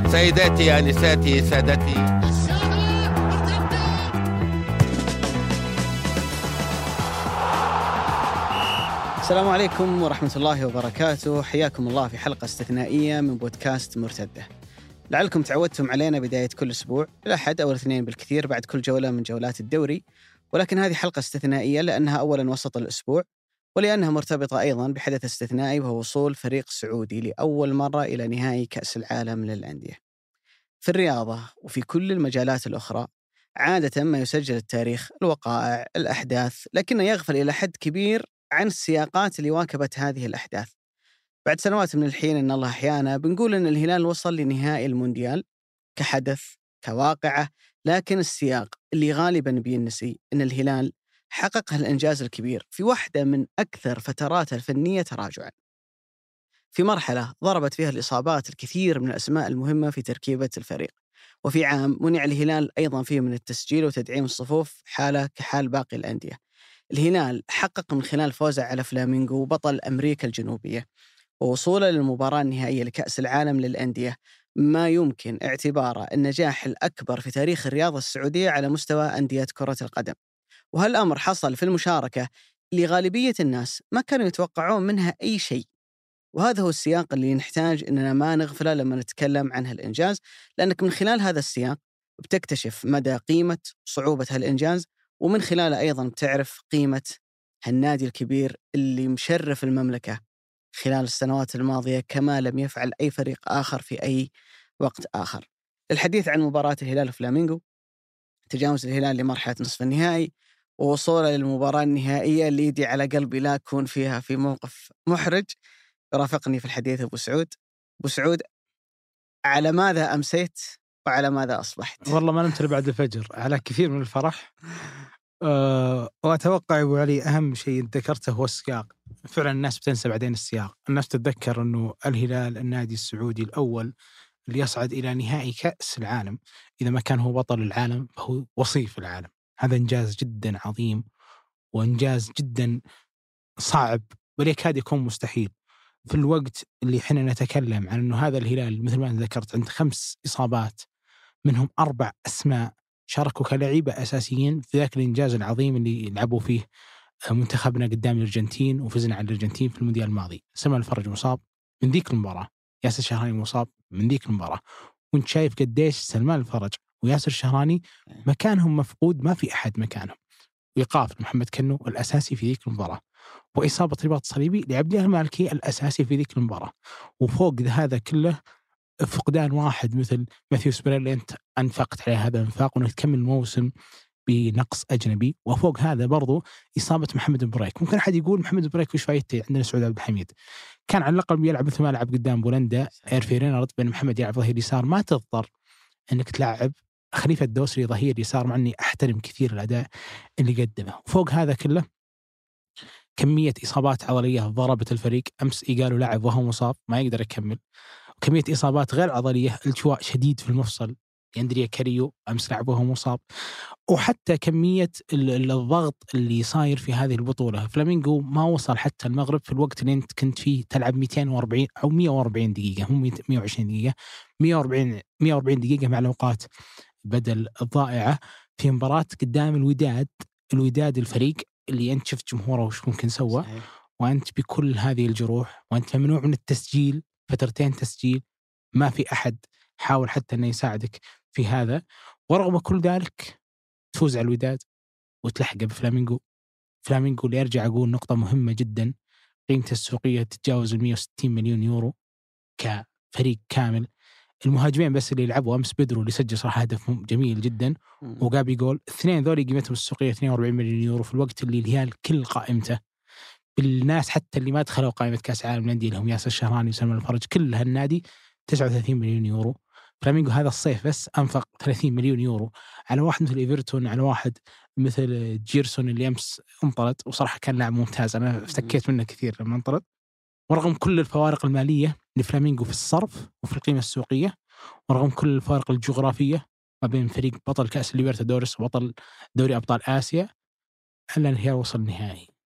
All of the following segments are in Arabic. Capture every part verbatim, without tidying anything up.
سيداتي آنساتي سادتي، السلام عليكم ورحمة الله وبركاته. حياكم الله في حلقة استثنائية من بودكاست مرتدة. لعلكم تعودتم علينا بداية كل أسبوع الأحد أو الاثنين بالكثير بعد كل جولة من جولات الدوري، ولكن هذه حلقة استثنائية لأنها أولاً وسط الأسبوع، ولأنها مرتبطة أيضاً بحدث استثنائي وهو وصول فريق سعودي لأول مرة إلى نهائي كأس العالم للأندية. في الرياضة وفي كل المجالات الأخرى عادة ما يسجل التاريخ، الوقائع، الأحداث، لكنه يغفل إلى حد كبير عن السياقات اللي واكبت هذه الأحداث. بعد سنوات من الحين إن الله أحيانا بنقول إن الهلال وصل لنهائي المونديال كحدث كواقعة، لكن السياق اللي غالبا بينسي إن الهلال حقق هالإنجاز الكبير في واحدة من أكثر فترات الفنية تراجعا، في مرحلة ضربت فيها الإصابات الكثير من الأسماء المهمة في تركيبة الفريق، وفي عام منع الهلال أيضا فيه من التسجيل وتدعيم الصفوف حالة كحال باقي الأندية. الهلال حقق من خلال فوزه على فلامينغو بطل أمريكا الجنوبية ووصوله للمباراة النهائية لكأس العالم للأندية ما يمكن اعتباره النجاح الأكبر في تاريخ الرياضة السعودية على مستوى أندية كرة القدم. وهالأمر حصل في المشاركة اللي غالبية الناس ما كانوا يتوقعون منها أي شيء، وهذا هو السياق اللي نحتاج إننا ما نغفله لما نتكلم عن هالإنجاز، لأنك من خلال هذا السياق بتكتشف مدى قيمة صعوبة هالإنجاز، ومن خلاله أيضاً بتعرف قيمة هالنادي الكبير اللي مشرف المملكة خلال السنوات الماضية كما لم يفعل أي فريق آخر في أي وقت آخر. الحديث عن مباراة الهلال وفلامينغو، تجاوز الهلال لمرحلة نصف النهائي، ووصوله للمباراة النهائية اللي يدي على قلبي لا أكون فيها في موقف محرج. رافقني في الحديث أبو سعود. أبو سعود، على ماذا أمسيت وعلى ماذا أصبحت؟ والله ما نمت بعد الفجر، على كثير من الفرح. أه وأتوقع أبو علي أهم شيء ذكرته هو السياق. فعلا الناس بتنسى بعدين السياق، الناس تتذكر أنه الهلال النادي السعودي الأول اللي يصعد إلى نهائي كأس العالم، إذا ما كان هو بطل العالم فهو وصيف العالم. هذا إنجاز جدا عظيم وإنجاز جدا صعب بل يكاد يكون مستحيل في الوقت اللي حنا نتكلم عن أنه هذا الهلال مثل ما ذكرت عند خمس إصابات، منهم أربع أسماء شاركوا كلاعيبة أساسيين في ذاك الإنجاز العظيم اللي لعبوا فيه منتخبنا قدام الأرجنتين وفزنا على الأرجنتين في المونديال الماضي. سلمان الفرج مصاب من ذيك المباراة، ياسر الشهراني مصاب من ذيك المباراة، وانت شايف قديش سلمان الفرج وياسر الشهراني مكانهم مفقود، ما في أحد مكانهم. وإيقاف محمد كنو الأساسي في ذيك المباراة، وإصابة رباط صليبي لعبد الله المالكي الأساسي في ذيك المباراة، وفوق هذا كله فقدان واحد مثل ماثيو سبريلي أنت أنفقت عليه هذا الانفاق وأنك تكمل الموسم بنقص أجنبي، وفوق هذا برضو إصابة محمد بريك. ممكن أحد يقول محمد بريك وش فايدته؟ عندنا سعود عبد الحميد كان على الأقل بيلعب مثل ما لعب قدام بولندا إيرفيرين رد بين محمد يلعب ظهير يسار، ما تضطر أنك تلعب خليفة الدوسري ظهير يسار، مع أني أحترم كثير الأداء اللي قدمه. وفوق هذا كله كمية إصابات عضلية ضربت الفريق. أمس قالوا لاعب وهو مصاب ما يقدر يكمل، وكمية إصابات غير عضلية، التواء شديد في المفصل أندريا كاريو أمس لعب وهو مصاب، وحتى كمية الضغط اللي صاير في هذه البطولة. فلامينغو ما وصل حتى المغرب في الوقت اللي أنت كنت فيه تلعب مئتين وأربعين أو مئة وأربعين دقيقة، هم مئة وعشرين دقيقة، مئة وأربعين مئة وأربعين دقيقة مع الأوقات بدل الضائعة في مباراة قدام الوداد. الوداد الفريق اللي أنت شفت جمهوره وش ممكن سوى، وأنت بكل هذه الجروح وأنت ممنوع من التسجيل فترتين تسجيل، ما في أحد حاول حتى أنه يساعدك في هذا، ورغم كل ذلك تفوز على الوداد وتلحق بفلامينغو. فلامينغو اللي أرجع أقول نقطة مهمة جدا، قيمته السوقية تتجاوز المئة وستين مليون يورو كفريق كامل. المهاجمين بس اللي لعبوا أمس بدرو اللي سجل صراحة هدف جميل جدا وقابي جول، اثنين ذولي قيمتهم السوقية اثنين وأربعين مليون يورو في الوقت اللي الهلال كل قائمته بالناس حتى اللي ما دخلوا قائمة كأس العالم للأندية اللي هم ياسر الشهراني وسلمان الفرج كل هالنادي تسعة وثلاثين مليون يورو. فلامينغو هذا الصيف بس أنفق ثلاثين مليون يورو على واحد مثل إيفرتون، على واحد مثل جيرسون اللي أمس انطرد، وصراحة كان لاعب ممتاز أنا افتكيت منه كثير لما انطرد. ورغم كل الفوارق المالية لفلامينغو في الصرف وفي القيمة السوقية، ورغم كل الفوارق الجغرافية ما بين فريق بطل كأس ليبرتادوريس وبطل دوري أبطال آسيا، إلا الهلال وصل النهائي.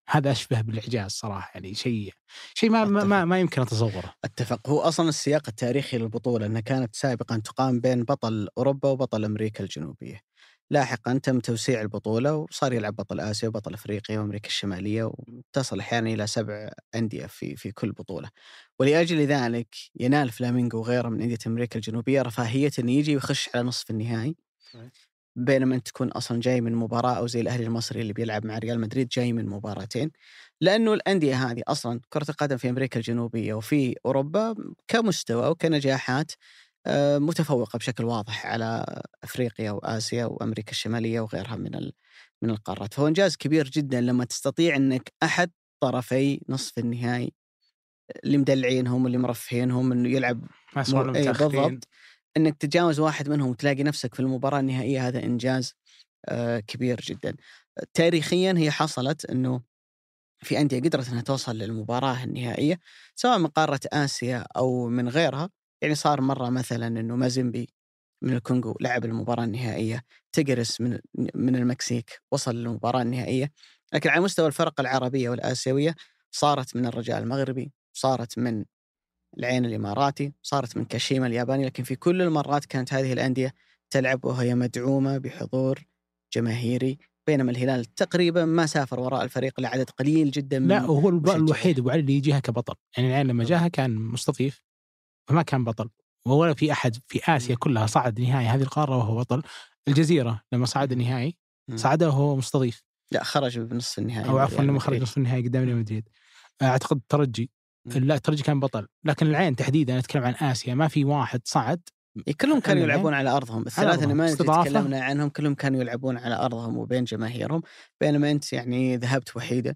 هذا أشبه بالإعجاز صراحة، يعني شيء شيء ما ما ما, ما يمكن أتصوره. اتفق. هو أصلا السياق التاريخي للبطولة أنها كانت سابقا تقام بين بطل أوروبا وبطل أمريكا الجنوبية، لاحقا تم توسيع البطولة وصار يلعب بطل آسيا وبطل أفريقيا وأمريكا الشمالية، وتصل أحيانا إلى سبع أندية في في كل بطولة. ولأجل ذلك ينال فلامينغو وغيره من أندية أمريكا الجنوبية رفاهية أن يجي ويخش على نصف النهائي، بينما أنت تكون أصلا جاي من مباراة، أو زي الأهلي المصري اللي بيلعب مع ريال مدريد جاي من مباراتين. لأنه الأندية هذه أصلا كرة القدم في أمريكا الجنوبية وفي أوروبا كمستوى وكنجاحات متفوقة بشكل واضح على أفريقيا وآسيا وأمريكا الشمالية وغيرها من من القارات. فهو إنجاز كبير جدا لما تستطيع أنك أحد طرفي نصف النهائي اللي مدلعينهم واللي مرفهينهم إنه يلعب م... أي بالضبط، إنك تتجاوز واحد منهم وتلاقي نفسك في المباراة النهائية، هذا إنجاز آه كبير جدا. تاريخيا هي حصلت إنه في أندية قدرت أنها توصل للمباراة النهائية سواء من قارة آسيا أو من غيرها. يعني صار مرة مثلا إنه مازيمبي من الكونغو لعب المباراة النهائية، تيغرس من من المكسيك وصل للمباراة النهائية. لكن على مستوى الفرق العربية والآسيوية صارت من الرجاء المغربي، صارت من العين الإماراتي، صارت من كاشيما الياباني، لكن في كل المرات كانت هذه الأندية تلعب وهي مدعومة بحضور جماهيري، بينما الهلال تقريبا ما سافر وراء الفريق لعدد قليل جدا من لا، وهو الوحيد أبو علي اللي يجيها كبطل. يعني العين لما جاها كان مستضيف فما كان بطل، ولا في أحد في آسيا كلها صعد نهائي هذه القارة وهو بطل. الجزيرة لما صعد النهائي صعده وهو مستضيف، لا خرج بنصف النهائي، أو عفوا لما خرج نصف النهائي قدام ريال مدريد. أعتقد ترجي لا ترجي كان بطل، لكن العين تحديدا نتكلم عن آسيا ما في واحد صعد. كلهم كانوا يلعبون على أرضهم، الثلاثة اللي ما تكلمنا عنهم كلهم كانوا يلعبون على أرضهم وبين جماهيرهم، بينما أنت يعني ذهبت وحيدة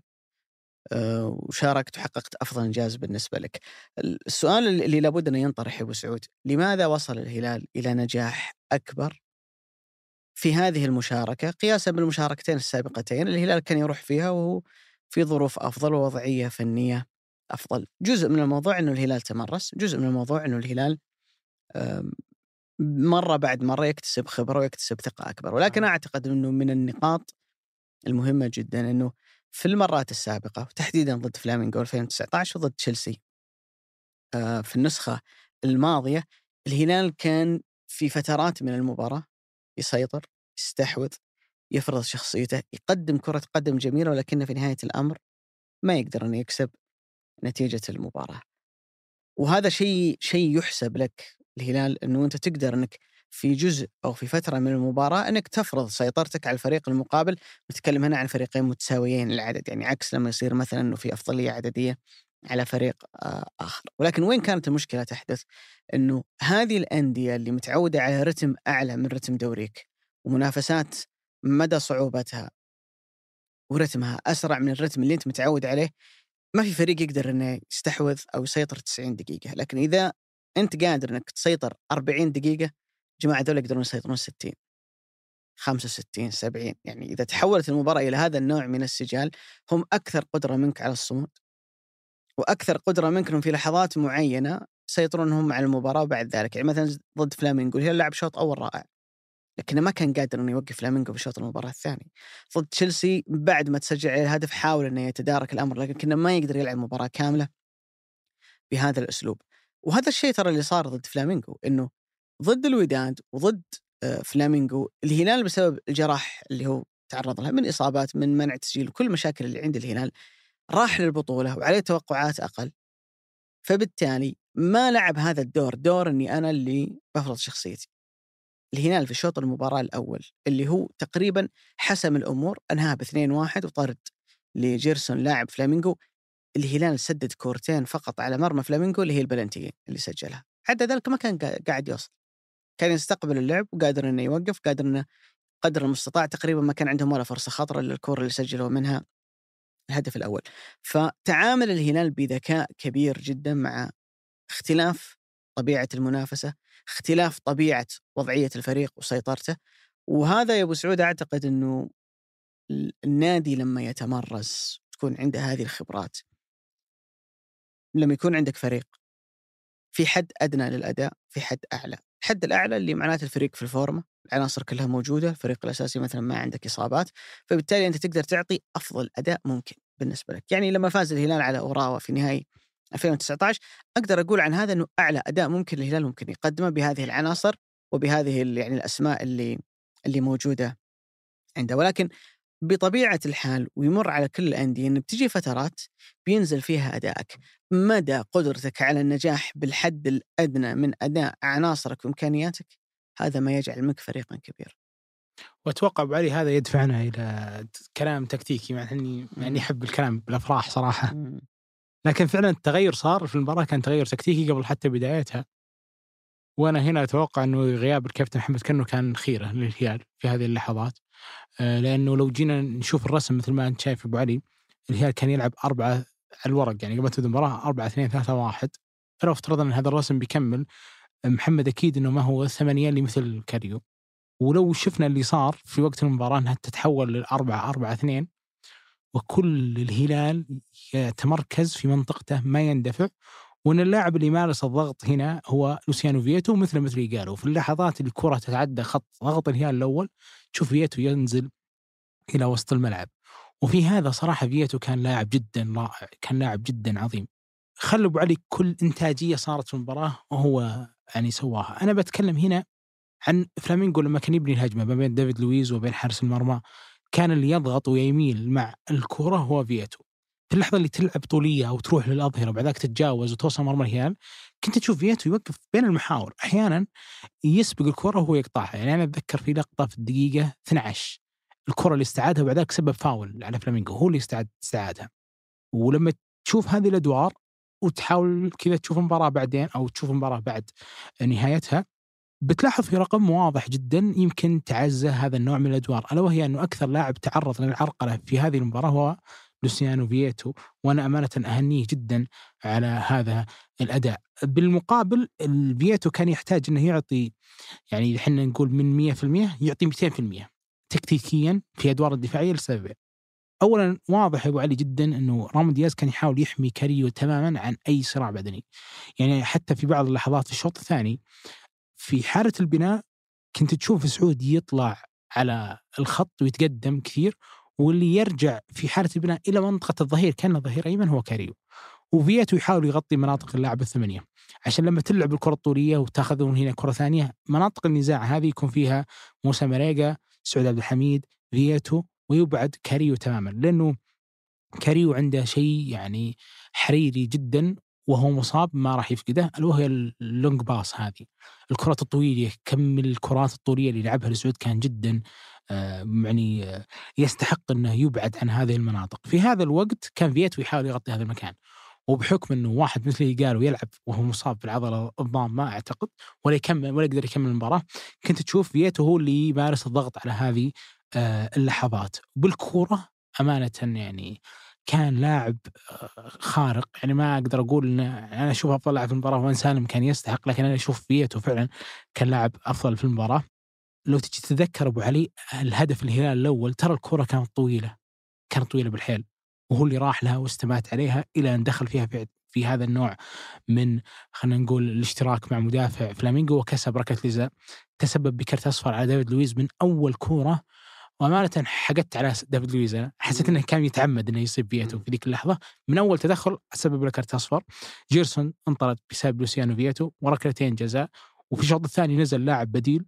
وشاركت وحققت أفضل إنجاز بالنسبة لك. السؤال اللي لابد أن ينطرح أبو سعود، لماذا وصل الهلال إلى نجاح أكبر في هذه المشاركة قياسا بالمشاركتين السابقتين؟ الهلال كان يروح فيها وهو في ظروف أفضل ووضعية فنية أفضل. جزء من الموضوع أنه الهلال تمرس، جزء من الموضوع أنه الهلال مرة بعد مرة يكتسب خبرة ويكتسب ثقة أكبر. ولكن أعتقد أنه من النقاط المهمة جدا أنه في المرات السابقة وتحديدا ضد فلامينغو ألفين وتسعة عشر وضد تشيلسي في النسخة الماضية، الهلال كان في فترات من المباراة يسيطر، يستحوذ، يفرض شخصيته، يقدم كرة قدم جميلة، ولكن في نهاية الأمر ما يقدر أن يكسب نتيجة المباراة. وهذا شيء شيء يحسب لك الهلال، أنه أنت تقدر أنك في جزء أو في فترة من المباراة أنك تفرض سيطرتك على الفريق المقابل. نتكلم هنا عن فريقين متساويين العدد، يعني عكس لما يصير مثلا أنه في أفضلية عددية على فريق آخر. ولكن وين كانت المشكلة تحدث؟ أنه هذه الأندية اللي متعودة على رتم أعلى من رتم دوريك ومنافسات مدى صعوبتها ورتمها أسرع من الرتم اللي أنت متعود عليه، ما في فريق يقدر أنه يستحوذ أو يسيطر تسعين دقيقة. لكن إذا أنت قادر أنك تسيطر أربعين دقيقة، جماعة دول يقدرون يسيطرون ستين، خمسة وستين، سبعين. يعني إذا تحولت المباراة إلى هذا النوع من السجال، هم أكثر قدرة منك على الصمود وأكثر قدرة منكم في لحظات معينة سيطرون هم على المباراة. وبعد ذلك يعني مثلا ضد فلامينغو هي لعب شوط أول رائع، لكنه ما كان قادر أنه يوقف فلامينغو بشوط المباراة الثاني. ضد تشيلسي بعد ما تسجل عليه الهدف حاول أنه يتدارك الأمر، لكن كنا ما يقدر يلعب مباراة كاملة بهذا الأسلوب. وهذا الشيء ترى اللي صار ضد فلامينغو، إنه ضد الوداد وضد فلامينغو الهلال بسبب الجراح اللي هو تعرض لها من إصابات من منع تسجيل وكل المشاكل اللي عند الهلال راح للبطولة وعليه توقعات أقل، فبالتالي ما لعب هذا الدور، دور أني أنا اللي بفرض شخصيتي. الهلال في شوط المباراة الأول اللي هو تقريبا حسم الأمور أنهاها باثنين واحد وطرد لجيرسون لاعب فلامينغو. الهلال سدد كورتين فقط على مرمى فلامينغو اللي هي البلنتيين اللي سجلها، حتى ذلك ما كان قاعد يوصل، كان يستقبل اللعب وقادر انه يوقف، قادر انه قدر المستطاع تقريبا ما كان عندهم ولا فرصة خطرة للكرة اللي سجلوا منها الهدف الأول. فتعامل الهلال بذكاء كبير جدا مع اختلاف طبيعة المنافسة، اختلاف طبيعة وضعية الفريق وسيطرته. وهذا يا أبو سعود أعتقد أنه النادي لما يتمرس تكون عنده هذه الخبرات، لما يكون عندك فريق في حد أدنى للأداء في حد أعلى، الحد الأعلى اللي معناته الفريق في الفورمة، العناصر كلها موجودة، الفريق الأساسي مثلا ما عندك إصابات، فبالتالي أنت تقدر تعطي أفضل أداء ممكن. بالنسبة لك؟ يعني لما فاز الهلال على أوراوا في نهائي ألفين وتسعة عشر أقدر أقول عن هذا أنه أعلى أداء ممكن الهلال ممكن يقدمه بهذه العناصر وبهذه يعني الأسماء اللي اللي موجودة عنده. ولكن بطبيعة الحال ويمر على كل الأندية أن بتجي فترات بينزل فيها أدائك. مدى قدرتك على النجاح بالحد الأدنى من أداء عناصرك وإمكانياتك هذا ما يجعل منك فريقا كبير. وأتوقع أبو علي هذا يدفعنا إلى كلام تكتيكي، مع أني يعني أحب الكلام بالأفراح صراحة، لكن فعلا التغير صار في المباراة كان تغير تكتيكي قبل حتى بدايتها. وأنا هنا أتوقع أنه غياب الكابتن محمد كنو كان خيرة للهلال في هذه اللحظات، لأنه لو جينا نشوف الرسم مثل ما أنت شايف أبو علي، الهلال كان يلعب أربعة على الورق يعني قبل تبدأ المباراة أربعة اثنين ثلاثة واحد، فلو افترضنا أن هذا الرسم بيكمل محمد أكيد أنه ما هو ثمانية اللي مثل كاريو. ولو شفنا اللي صار في وقت المباراة أنها تتحول للأربعة أربعة اثنين، وكل الهلال يتمركز في منطقته ما يندفع، وأن اللاعب اللي يمارس الضغط هنا هو لوسيانو فييتو مثل مثل قالوا في اللحظات اللي الكرة تتعدى خط ضغط الهلال الأول تشوف فييتو ينزل إلى وسط الملعب. وفي هذا صراحة فييتو كان لاعب جدا رائع، كان لاعب جدا عظيم. خلوا أبو علي كل إنتاجية صارت في المباراة وهو يعني سواها. أنا بتكلم هنا عن فلامينغو لما كان يبني الهجمة ما بين ديفيد لويز وبين حارس المرمى، كان اللي يضغط ويميل مع الكرة هو فييتو. في اللحظة اللي تلعب طولية أو تروح للأظهرة وبعد ذلك تتجاوز وتوصل مرمى الهلال، كنت تشوف فييتو يوقف بين المحاور، أحيانا يسبق الكرة وهو يقطعها. يعني أنا أتذكر في لقطة في الدقيقة اثنتي عشرة الكرة اللي استعادها وبعد ذلك سبب فاول على فلامينغو، هو اللي استعاد استعادها. ولما تشوف هذه الأدوار وتحاول كذا تشوف المباراة بعدين أو تشوف المباراة بعد نهايتها، بتلاحظ في رقم واضح جدا يمكن تعزى هذا النوع من الأدوار، ألا وهي أنه أكثر لاعب تعرض للعرقلة في هذه المباراة هو لوسيانو فييتو، وأنا أمانة أهنيه جدا على هذا الأداء. بالمقابل الفييتو كان يحتاج أنه يعطي يعني إحنا نقول من مية في المية يعطي مئتين في المية تكتيكيا في أدوار الدفاعية لسببين. أولا واضح يا أبو علي جدا أنه رامون دياز كان يحاول يحمي كاريو تماما عن أي صراع بدني. يعني حتى في بعض اللحظات في الشوط الثاني في حالة البناء كنت تشوف سعود يطلع على الخط ويتقدم كثير، واللي يرجع في حالة البناء إلى منطقة الظهير كان الظهير أيمن هو كاريو، وفييتو يحاول يغطي مناطق اللاعب الثمانية عشان لما تلعب الكرة الطولية وتاخذون هنا كرة ثانية مناطق النزاع هذه يكون فيها موسى مريقة، سعود عبد الحميد، فييتو، ويبعد كاريو تماما، لأنه كاريو عنده شيء يعني حريري جدا وهو مصاب ما راح يفقده، اللي وهي اللونج باس هذه الكرات الطويلة. كم الكرات الطولية اللي لعبها لسعود كان جدا آه يعني آه يستحق أنه يبعد عن هذه المناطق. في هذا الوقت كان فييتو يحاول يغطي هذا المكان، وبحكم أنه واحد مثله قالوا يلعب وهو مصاب بالعضلة الضام ما أعتقد ولا يكمل ولا يقدر يكمل المباراة، كنت تشوف فييتو هو اللي يمارس الضغط على هذه آه اللحظات. بالكرة أمانة يعني كان لاعب خارق، يعني ما أقدر أقول إن أنا أشوف أفضل لاعب في المباراة وإن سالم كان يستحق، لكن أنا أشوف فييتو فعلا كان لاعب أفضل في المباراة. لو تجي تتذكر أبو علي الهدف الهلال الأول ترى الكرة كانت طويلة كانت طويلة بالحيل، وهو اللي راح لها واستمات عليها إلى أن دخل فيها في, في هذا النوع من خلينا نقول الاشتراك مع مدافع فلامينغو وكسب ركلة جزاء تسبب بكرت أصفر على ديفيد لويز من أول كورة. وأمانة حقدت على ديفيد لويز، أنا حسيت إنه كان يتعمد إنه يصيب فييتو في ذيك اللحظة. من أول تدخل سبب له كرت أصفر، جيرسون انطرد بسبب لوسيانو فييتو وركلتين جزاء، وفي الشوط الثاني نزل لاعب بديل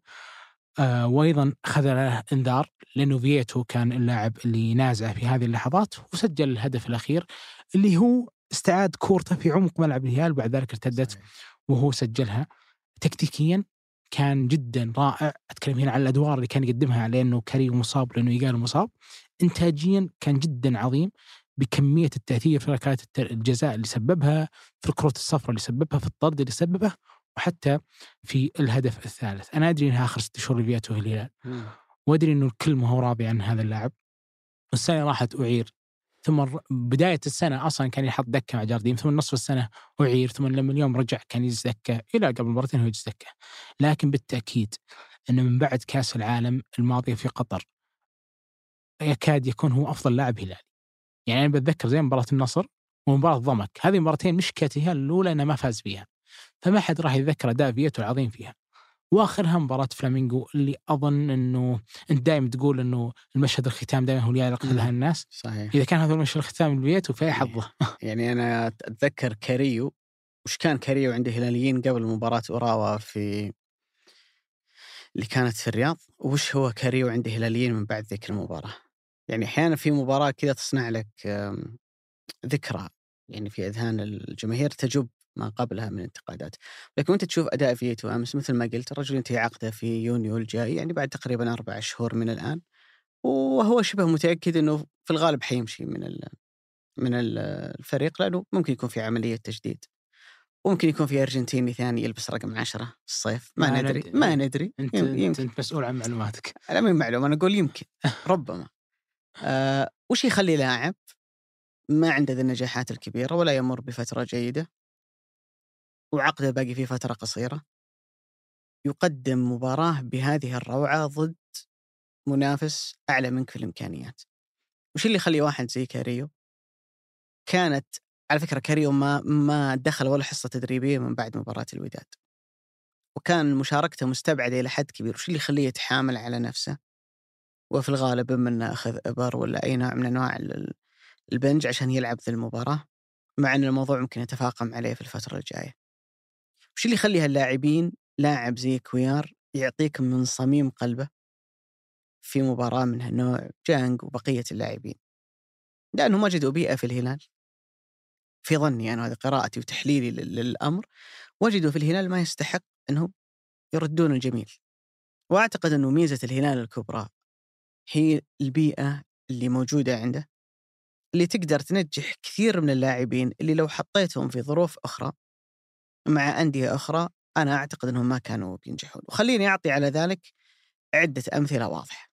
آه وأيضا خذ له إنذار لأنه فييتو كان اللاعب اللي نازع في هذه اللحظات، وسجل الهدف الأخير اللي هو استعاد كورته في عمق ملعب الهلال وبعد ذلك ارتدت وهو سجلها. تكتيكيا كان جدا رائع. أتكلم هنا عن الأدوار اللي كان يقدمها على أنه كريم مصاب لأنه يقال مصاب. إنتاجيا كان جدا عظيم بكمية التأثير في ركلات الجزاء اللي سببها، في الكرة الصفراء اللي سببها، في الطرد اللي سببه، وحتى في الهدف الثالث. أنا أدري أنها آخر ست شهور فييتو في الهلال، وأدري أنه الكل ما هو راضي عن هذا اللاعب. والسنة راحت أعير، ثم بداية السنة أصلا كان يحط دكة مع جارديم، ثم نصف السنة أعير، ثم لما اليوم رجع كان يجلس دكة إلى قبل مرتين هو يجلس دكة. لكن بالتأكيد أنه من بعد كأس العالم الماضية في قطر يكاد يكون هو أفضل لاعب هلالي. يعني أنا بتذكر زي مباراة النصر ومباراة ضمك، هذه مباراتين مشكلتها الأولى أنه ما فاز فيها، فما حد راح يتذكر أداء فييتو العظيم فيها. واخرها مباراة فلامينغو اللي اظن انه انت دائما تقول انه المشهد الختام دائما هو اللي يعلق لها الناس. صحيح. اذا كان هذا المشهد الختام البيت وفي حظه. يعني انا اتذكر كاريو، وش كان كاريو عند الهلاليين قبل مباراة اوراوا في اللي كانت في الرياض، وش هو كاريو عند الهلاليين من بعد ذيك المباراة. يعني احيانا في مباراة كذا تصنع لك ذكرى يعني في اذهان الجماهير تجب ما قبلها من انتقادات. لكن وانت تشوف اداء فيتو امس مثل ما قلت، الرجل ينتهي عقده في يونيو الجاي، يعني بعد تقريبا اربع شهور من الان، وهو شبه متاكد انه في الغالب حيمشي من ال من الفريق، لانه ممكن يكون في عمليه تجديد، وممكن يكون في ارجنتيني ثاني يلبس رقم عشرة في الصيف، ما, ما ندري ما ندري انت يمكن. انت مسؤول عن معلوماتك. انا من معلومه، انا اقول يمكن ربما. آه وش يخلي لاعب ما عنده ذي النجاحات الكبيره ولا يمر بفتره جيده وعقده باقي فيه فتره قصيره يقدم مباراه بهذه الروعه ضد منافس اعلى منك في الامكانيات؟ وش اللي يخلي واحد زي كاريو، كانت على فكرة كاريو ما ما دخل ولا حصة تدريبية من بعد مباراة الوداد، وكان مشاركته مستبعدة إلى حد كبير، وش اللي يخليه يتحامل على نفسه؟ وفي الغالب إما أخذ إبر ولا أي نوع من أنواع البنج عشان يلعب ذي المباراة، مع أن الموضوع ممكن يتفاقم عليه في الفترة الجاية. وش اللي يخلي هاللاعبين، لاعب زي كويار يعطيك من صميم قلبه في مباراة من هالنوع، جانج وبقية اللاعبين؟ لأنهم وجدوا بيئة في الهلال، في ظني أنا هذه قراءتي وتحليلي للأمر، وجدوا في الهلال ما يستحق أنهم يردون الجميل. وأعتقد أنه ميزة الهلال الكبرى هي البيئة اللي موجودة عنده، اللي تقدر تنجح كثير من اللاعبين اللي لو حطيتهم في ظروف أخرى مع أندية أخرى أنا أعتقد أنهم ما كانوا بينجحون. وخليني أعطي على ذلك عدة أمثلة واضحة.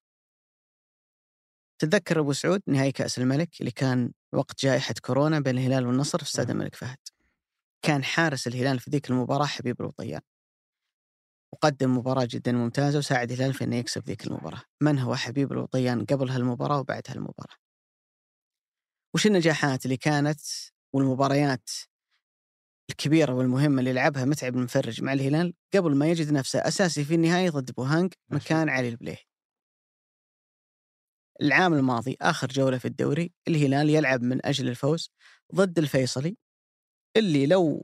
تتذكر أبو سعود نهائي كأس الملك اللي كان وقت جائحة كورونا بين الهلال والنصر في استاد الملك فهد، كان حارس الهلال في ذيك المباراة حبيب الوطيان، وقدم مباراة جدا ممتازة وساعد الهلال في أنه يكسب ذيك المباراة. من هو حبيب الوطيان قبل هالمباراة وبعد هالمباراة؟ وش النجاحات اللي كانت والمباريات الكبيرة والمهمة اللي لعبها متعب المفرج مع الهلال قبل ما يجد نفسه أساسي في النهاية ضد بوهانج مكان علي البليه؟ العام الماضي آخر جولة في الدوري الهلال يلعب من أجل الفوز ضد الفيصلي، اللي لو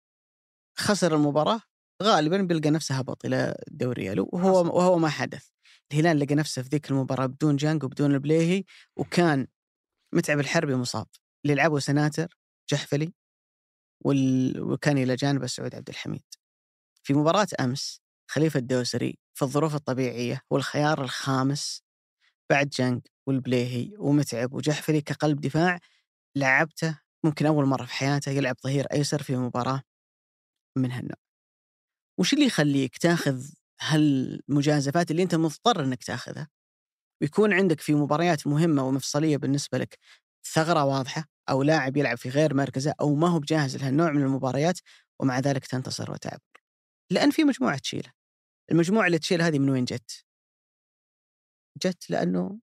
خسر المباراة غالبا بيلقى نفسه هبط إلى الدوري، وهو وهو ما حدث. الهلال لقى نفسه في ذيك المباراة بدون جانج وبدون البليهي، وكان متعب الحربي مصاب، اللي لعبه سناتر جحفلي وال... وكان إلى جانب سعود عبد الحميد. في مباراة أمس خليفة الدوسري في الظروف الطبيعية والخيار الخامس بعد جانج والبليهي ومتعب وجحفلي كقلب دفاع، لعبته ممكن أول مرة في حياته يلعب ظهير أيسر في مباراة من هالنوع. وش اللي يخليك تاخذ هالمجازفات اللي أنت مضطر أنك تاخذها، ويكون عندك في مباريات مهمة ومفصلية بالنسبة لك ثغرة واضحة أو لاعب يلعب في غير مركزه أو ما هو بجاهز لهالنوع من المباريات، ومع ذلك تنتصر وتعبر؟ لأن في مجموعة تشيله. المجموعة اللي تشيل هذه من وين جت؟ جت لأنه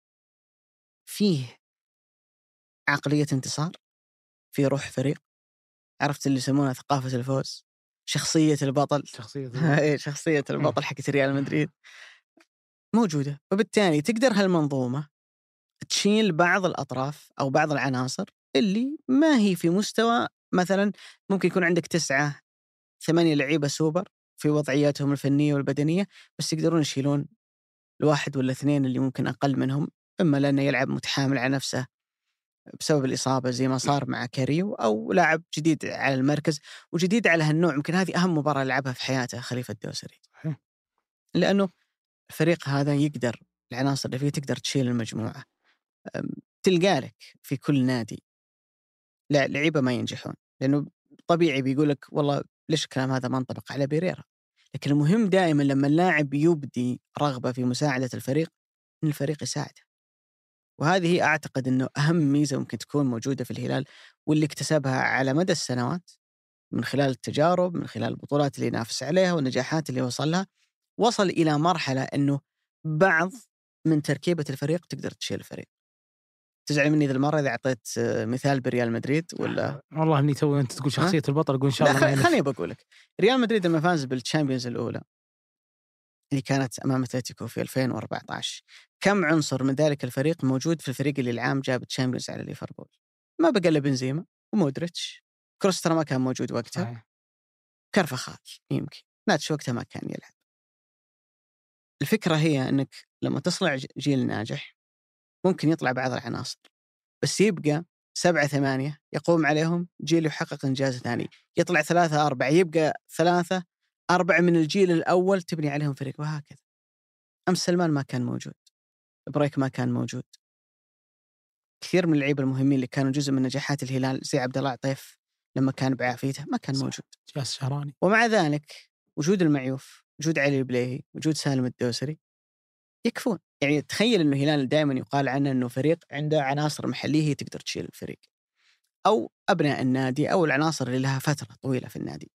فيه عقلية انتصار، في روح فريق، عرفت اللي يسمونها ثقافة الفوز، شخصية البطل، شخصية البطل. شخصية البطل حقت ريال مدريد موجودة. وبالتالي تقدر هالمنظومة تشيل بعض الأطراف أو بعض العناصر اللي ما هي في مستوى، مثلا ممكن يكون عندك تسعة ثمانية لعيبة سوبر في وضعياتهم الفنية والبدنية، بس يقدرون يشيلون الواحد ولا اثنين اللي ممكن أقل منهم، إما لأنه يلعب متحامل على نفسه بسبب الإصابة زي ما صار مع كاريو، أو لاعب جديد على المركز وجديد على هالنوع. يمكن هذه أهم مباراة لعبها في حياته خليفة الدوسري، لأنه الفريق هذا يقدر، العناصر اللي فيه تقدر تشيل المجموعة. تلقى لك في كل نادي لا لعيبة ما ينجحون، لأنه طبيعي بيقولك والله ليش الكلام هذا ما انطبق على بيريرا. لكن المهم دائما لما اللاعب يبدي رغبة في مساعدة الفريق إن الفريق يساعده. وهذه هي أعتقد أنه أهم ميزة ممكن تكون موجودة في الهلال، واللي اكتسبها على مدى السنوات من خلال التجارب، من خلال البطولات اللي ينافس عليها والنجاحات اللي وصل لها. وصل إلى مرحلة أنه بعض من تركيبة الفريق تقدر تشيل الفريق. تزعل مني ذا المرة إذا أعطيت مثال بريال مدريد ولا؟ والله إني تو أنت تقول شخصية البطل أقول إن شاء الله. خليني بقولك ريال مدريد لما فاز بالتشامبيونز الأولى اللي كانت أمام أتلتيكو في ألفين وأربعة عشر، كم عنصر من ذلك الفريق موجود في الفريق اللي العام جاب تشامبيونز على ليفربول؟ ما بقى إلا بنزيما ومودريتش، كروس ترى ما كان موجود وقتها، صحيح. كارفخال يمكن، ناتش وقتها ما كان يلعب. الفكرة هي أنك لما تصنع جيل ناجح ممكن يطلع بعض العناصر، بس يبقى سبعة ثمانية يقوم عليهم جيل يحقق إنجاز ثاني، يطلع ثلاثة أربعة يبقى ثلاثة أربعة من الجيل الأول تبني عليهم فريق، وهكذا. أمس سلمان ما كان موجود، بريك ما كان موجود، كثير من اللعيبة المهمين اللي كانوا جزء من نجاحات الهلال زي عبد الله عطيف لما كان بعافيته ما كان موجود. جاس شهراني. ومع ذلك وجود المعيوف، وجود علي البليهي، وجود سالم الدوسري يكفون. يعني تخيل إنه الهلال دائما يقال عنه إنه فريق عنده عناصر محلية هي تقدر تشيل الفريق، أو أبناء النادي، أو العناصر اللي لها فترة طويلة في النادي.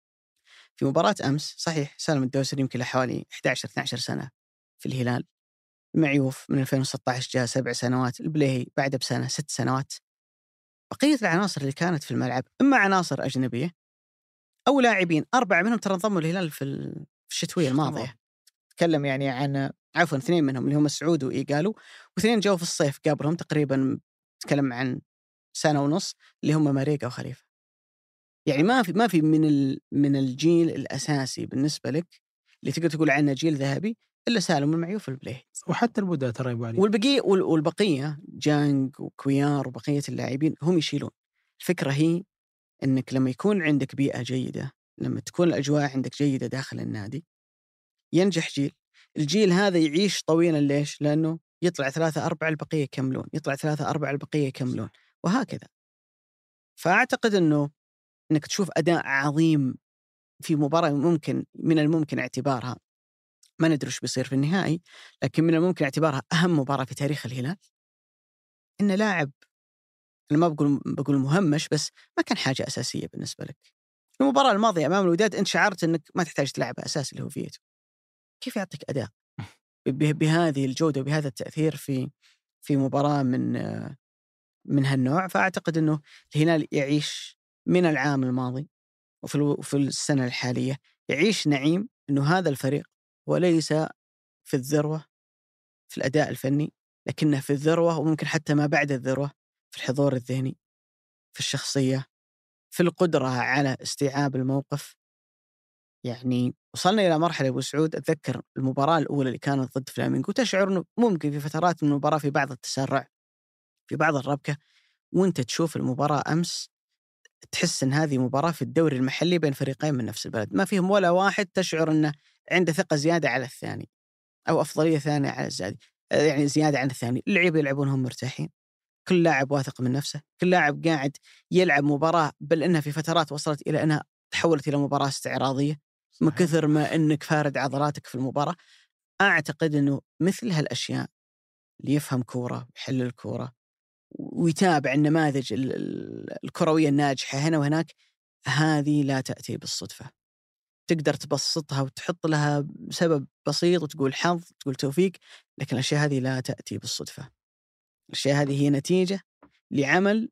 في مباراة أمس صحيح سالم الدوسري يمكن له حوالي إحدى عشر اثنتي عشرة سنة في الهلال، المعيوف من ألفين وستة عشر جاء سبع سنوات، البليهي بعده بسنة ست سنوات. بقية العناصر اللي كانت في الملعب إما عناصر أجنبية أو لاعبين، أربعة منهم ترى انضموا الهلال في الشتوية الماضية. تكلم يعني عن عفوا اثنين منهم اللي هم السعود وإيقالوا، واثنين جاوا في الصيف قبلهم تقريبا، تكلم عن سنة ونص اللي هم ماريكا وخليفة. يعني ما في ما في من ال من الجيل الأساسي بالنسبة لك اللي تقدر تقول عنه جيل ذهبي إلا سالم والمعيوف والبليهي، وحتى البدا ترى يبغى عليه، والبقية والبقية جانج وكويار وبقية اللاعبين هم يشيلون. الفكرة هي إنك لما يكون عندك بيئة جيدة، لما تكون الأجواء عندك جيدة داخل النادي، ينجح جيل. الجيل هذا يعيش طويلا. ليش؟ لأنه يطلع ثلاثة أربعة البقية يكملون، يطلع ثلاثة أربعة البقية يكملون، وهكذا. فأعتقد أنه أنك تشوف أداء عظيم في مباراة ممكن من الممكن اعتبارها، ما ندري وش بيصير في النهائي، لكن من الممكن اعتبارها أهم مباراة في تاريخ الهلال، إن لاعب أنا ما بقول بقول مهمش، بس ما كان حاجة أساسية بالنسبة لك. المباراة الماضية أمام الوداد أنت شعرت أنك ما تحتاج تلعب أساسي اللي هو فيتو، كيف يعطيك أداء بهذه الجودة وبهذا التأثير في في مباراة من من هالنوع؟ فأعتقد أنه الهلال يعيش من العام الماضي وفي في السنة الحالية يعيش نعيم أنه هذا الفريق وليس في الذروة في الأداء الفني، لكنه في الذروة وممكن حتى ما بعد الذروة في الحضور الذهني، في الشخصية، في القدرة على استيعاب الموقف. يعني وصلنا إلى مرحلة أبو سعود، أتذكر المباراة الأولى اللي كانت ضد فلامينغو تشعر أنه ممكن في فترات من المباراة في بعض التسرع، في بعض الربكة، وانت تشوف المباراة أمس تحس أن هذه مباراة في الدوري المحلي بين فريقين من نفس البلد، ما فيهم ولا واحد تشعر أنه عنده ثقة زيادة على الثاني أو أفضلية ثانية على الزادي، يعني زيادة عن الثاني. اللعيبة يلعبونهم مرتاحين، كل لاعب واثق من نفسه، كل لاعب قاعد يلعب مباراة، بل إنها في فترات وصلت إلى أنها تحولت إلى مباراة استعراضية من كثر ما أنك فارد عضلاتك في المباراة. أعتقد أنه مثل هالأشياء اللي يفهم كورة ويحلل الكورة ويتابع النماذج الكروية الناجحة هنا وهناك، هذه لا تأتي بالصدفة. تقدر تبسطها وتحط لها سبب بسيط وتقول حظ، تقول توفيق، لكن الأشياء هذه لا تأتي بالصدفة. الأشياء هذه هي نتيجة لعمل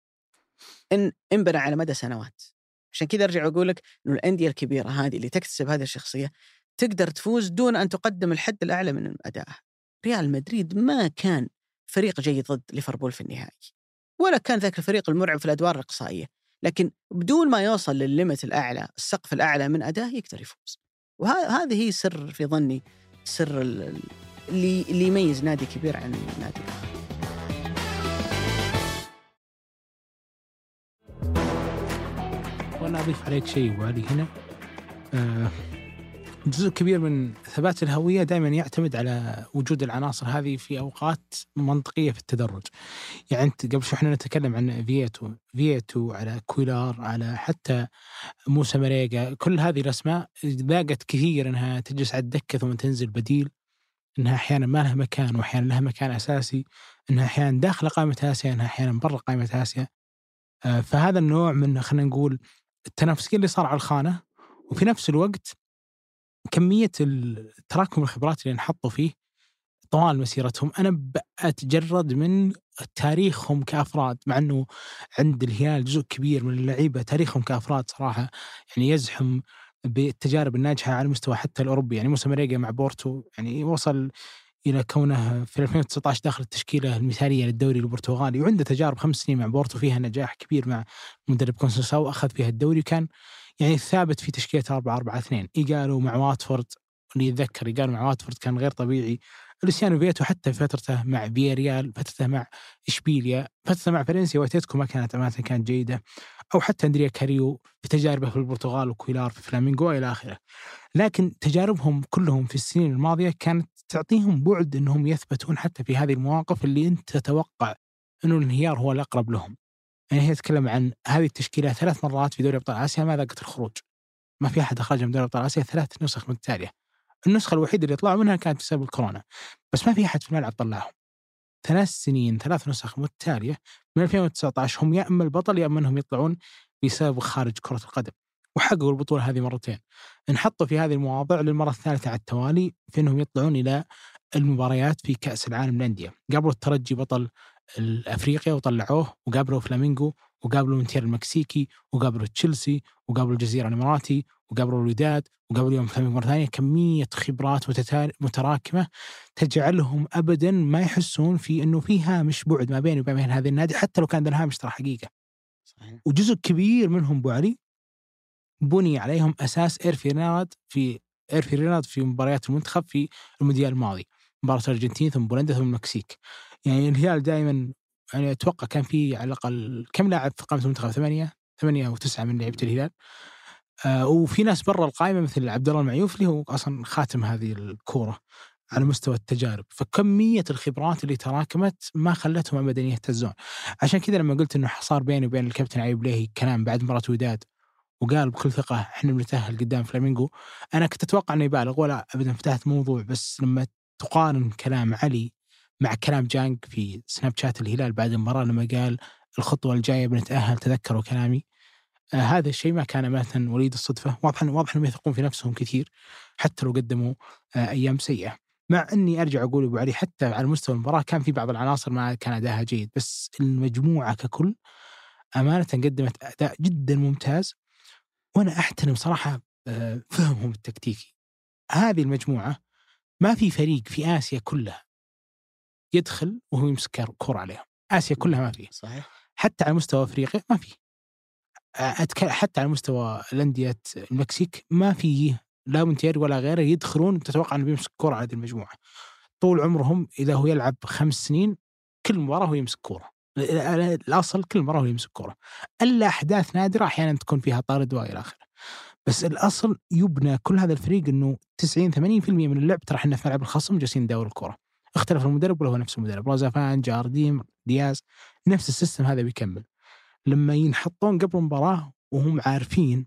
إن انبنى على مدى سنوات. عشان كذا أرجع أقول لك إنه الأندية الكبيرة هذه اللي تكتسب هذه الشخصية تقدر تفوز دون أن تقدم الحد الأعلى من أدائها. ريال مدريد ما كان فريق جيد ضد ليفربول في النهائي، ولا كان ذاك الفريق المرعب في الأدوار الإقصائية، لكن بدون ما يوصل للليمت الأعلى، السقف الأعلى من أداء، يقدر يفوز. وهذه هي سر في ظني، سر اللي اللي يميز نادي كبير عن نادي آخر. وأنا أضيف عليك شيء وعلي هنا، آه جزء كبير من ثبات الهوية دائما يعتمد على وجود العناصر هذه في أوقات منطقية في التدرج. يعني أنت قبل شو إحنا نتكلم عن فييتو فييتو على كويلار، على حتى موسى مريقا، كل هذه الأسماء لاقت كثير أنها تجلس على الدكة ثم تنزل بديل، أنها أحيانا ما لها مكان وأحيانا لها مكان أساسي، أنها أحيانا داخل قائمة آسيا، أنها أحيانا برا قائمة آسيا. آه فهذا النوع من خلينا نقول التنافسية اللي صار على الخانة، وفي نفس الوقت كمية التراكم الخبرات اللي نحطوا فيه طوال مسيرتهم. أنا بأتجرد من تاريخهم كأفراد، مع أنه عند الهلال جزء كبير من اللعيبة تاريخهم كأفراد صراحة يعني يزحم بالتجارب الناجحة على مستوى حتى الأوروبي. يعني موسى ماريجا مع بورتو يعني وصل إلى كونه في ألفين وتسعة عشر داخل التشكيلة المثالية للدوري البرتغالي، وعنده تجارب خمس سنين مع بورتو فيها نجاح كبير مع مدرب كونسيساو أخذ فيها الدوري، كان يعني ثابت في تشكيلة أربعة أربعة اثنين. إيجالو مع واتفورد، اللي يتذكر إيجالو مع واتفورد كان غير طبيعي. لوسيانو فيتو حتى فترته مع فياريال، فترته مع إشبيليا، فترته مع فالنسيا وأتلتيكو ما كانت أمانة كانت جيدة، أو حتى أندريا كاريو بتجاربه في البرتغال وكويلار في فلامينغو إلى آخره. لكن تجاربهم كلهم في السنين الماضية كانت تعطيهم بعد أنهم يثبتون حتى في هذه المواقف اللي أنت تتوقع أنه الانهيار هو الأقرب لهم. يعني هي تتكلم عن هذه التشكيلة ثلاث مرات في دوري أبطال آسيا ما ذاقت الخروج، ما في أحد أخرج من دوري أبطال آسيا ثلاث نسخ متتالية. النسخة الوحيدة اللي طلعوا منها كانت بسبب الكورونا، بس ما في أحد في الملعب طلعهم. ثلاث سنين ثلاث نسخ متتالية من ألفين وتسعة عشر هم يا إما البطل يا إما أنهم يطلعون بسبب خارج كرة القدم، وحققوا البطولة هذه مرتين. انحطوا في هذه المواضيع للمرة الثالثة على التوالي في أنهم يطلعون إلى المباريات في كأس العالم للأندية. قابلوا الترجي بطل الأفريقيا وطلعوه، وقابلوا فلامينغو، وقابلوا مونتير المكسيكي، وقابلوا تشيلسي، وقابلوا الجزيرة الإماراتي، وقابلوا الوداد، وقابلوا يوم فلامينغو مرة ثانية. كمية خبرات متراكمة تجعلهم أبدا ما يحسون في أنه في هامش بعد ما بين وبين هذه النادي، حتى لو كان الهامش ترى حقيقة. صحيح. وجزء كبير منهم بوعلي بني عليهم أساس إيرفي رينارد في إيرفي رينارد في مباريات المنتخب في المونديال الماضي، مباراة الأرجنتين ثم بولندا ثم المكسيك. يعني الهلال دائما يعني أتوقع كان في على الأقل كم لاعب في قائمة المنتخب؟ ثمانية ثمانية أو تسعة من لعيبة الهلال. آه وفي ناس برا القائمة مثل عبد الله المعيوف اللي هو أصلا خاتم هذه الكورة على مستوى التجارب. فكمية الخبرات اللي تراكمت ما خلتهم أبدا يهتزون. عشان كذا لما قلت إنه صار بيني وبين الكابتن عيب ليهي كلام بعد مباراة وداد وقال بكل ثقة إحنا بنتأهل قدام فلامينغو، أنا كنت أتوقع إنه يبالغ ولا أبدا فتحت موضوع. بس لما تقارن كلام علي مع كلام جانج في سناب شات الهلال بعد المباراة لما قال الخطوة الجاية بنتأهل تذكروا كلامي، آه هذا الشيء ما كان مثلا وليد الصدفة. واضح واضح إنهم يثقون في نفسهم كثير حتى لو قدموا آه أيام سيئة. مع أني أرجع أقول أبو علي حتى على مستوى المباراة كان في بعض العناصر ما كان أداها جيد، بس المجموعة ككل أمانة قدمت أداء جدا ممتاز. وأنا أحترم صراحة فهمهم التكتيكي. هذه المجموعة ما في فريق في آسيا كلها يدخل وهو يمسك كرة عليهم. آسيا كلها ما فيه. صحيح. حتى على مستوى أفريقيا ما فيه. حتى على مستوى الأندية المكسيك ما فيه لا مونتير ولا غيره يدخلون تتوقع أنه بيمسك كرة على هذه المجموعة. طول عمرهم إذا هو يلعب خمس سنين كل مباراة هو يمسك كرة. الأصل كل مرة هو يمسك كرة، إلا أحداث نادرة أحيانا تكون فيها طارد وإلى آخره. بس الأصل يبنى كل هذا الفريق إنه تسعين ثمانين بالمئة من اللعب ترى إحنا في ملعب الخصم جالسين ندور الكرة. اختلف المدرب ولا هو نفس المدرب، روزافان، جارديم، دياز، نفس السيستم هذا بيكمل. لما ينحطون قبل المباراة وهم عارفين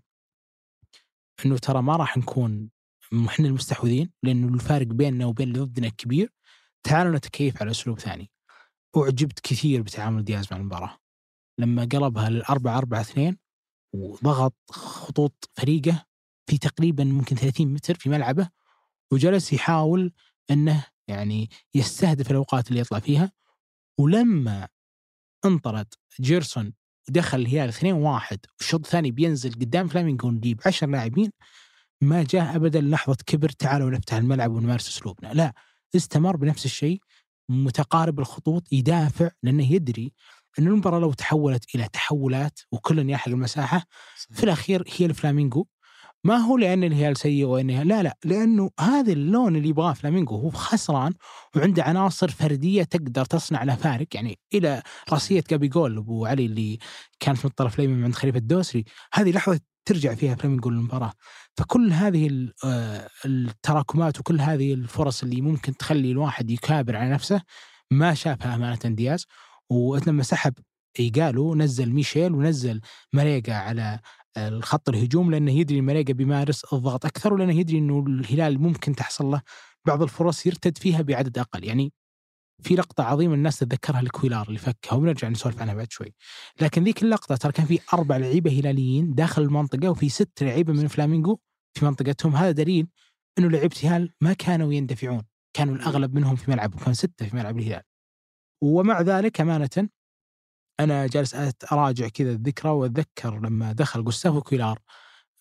إنه ترى ما راح نكون إحنا المستحوذين لأنه الفارق بيننا وبين اللي ضدنا كبير، تعالوا نتكيف على أسلوب ثاني. أعجبت كثير بتعامل دياز مع المباراة لما قلبها للأربعة أربعة اثنين وضغط خطوط فريقه في تقريبا ممكن ثلاثين متر في ملعبه، وجلس يحاول أنه يعني يستهدف الأوقات اللي يطلع فيها. ولما انطرد جيرسون ودخل الهلال اثنين واحد والشوط الثاني بينزل قدام فلامينغو نجيب عشر لاعبين، ما جاء أبدا لحظة كبر تعالوا نفتح الملعب ونمارس أسلوبنا، لا، استمر بنفس الشيء متقارب الخطوط يدافع، لأنه يدري أن المباراة لو تحولت إلى تحولات وكل يلحق المساحة في الأخير هي الفلامينغو. ما هو لأن الهلال سيء وإنها لا لا لأنه هذا اللون اللي يبغاه فلامينغو، هو خسران وعنده عناصر فردية تقدر تصنع له فارق. يعني إلى راسية جابي جول أبو علي اللي كانت من الطرف الأيمن عند خليفة الدوسري، هذه لحظة ترجع فيها فلامينغو للمباراة. فكل هذه التراكمات وكل هذه الفرص اللي ممكن تخلي الواحد يكابر على نفسه ما شافها أمانة دياز. ولما سحب إيجالو نزل ميشيل ونزل ماريجا على الخط الهجوم، لأنه يدري ماريجا بيمارس الضغط أكثر، ولأنه يدري أنه الهلال ممكن تحصل له بعض الفرص يرتد فيها بعدد أقل. يعني في لقطة عظيمة الناس تتذكرها لكويلار اللي فكها وبنرجع نسولف عنها بعد شوي، لكن ذيك اللقطة ترى كان في أربع لعيبة هلاليين داخل المنطقة وفي ست لعيبة من فلامينغو في منطقتهم. هذا دليل أنه لعيبة الهلال ما كانوا يندفعون، كانوا الأغلب منهم في ملعب، وكان ستة في ملعب الهلال. ومع ذلك أمانة أنا جالس أراجع كذا الذكرى وأتذكر لما دخل جوستافو كويلار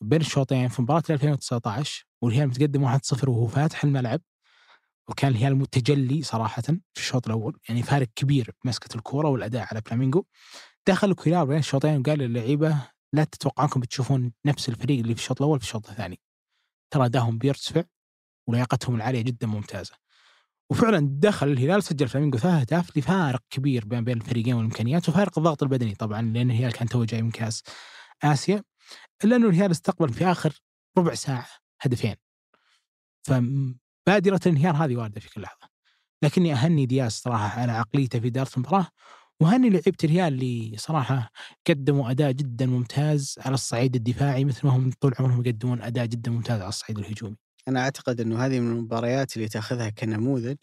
بين الشوطين في مباراة ألفين وتسعة عشر والهلال متقدم واحد صفر وهو فاتح الملعب، وكان الهلال متجلي صراحة في الشوط الأول، يعني فارق كبير بمسكة الكرة والأداء على فلامينغو. دخل الهلال بين الشوطين وقال للعيبة لا تتوقعونكم بتشوفون نفس الفريق اللي في الشوط الأول في الشوط الثاني، ترى أداهم بيرتفع ولياقتهم العالية جدا ممتازة. وفعلا دخل الهلال سجل فلامينغو ثلاث أهداف لفارق كبير بين بين الفريقين والإمكانيات وفارق الضغط البدني طبعا، لأن الهلال كان توه جاي من كأس آسيا، إلا أنه الهلال استقبل في آخر ربع ساعة هدفين، فبادرة الانهيار هذه واردة في كل لحظة. لكني أهني دياز صراحة على عقليته في إدارة المباراة، وهني لعيبة الهلال اللي صراحة قدموا أداء جدا ممتاز على الصعيد الدفاعي، مثل ما هم طول عمرهم يقدمون أداء جدا ممتاز على الصعيد الهجومي. أنا أعتقد أنه هذه من المباريات اللي تأخذها كنموذج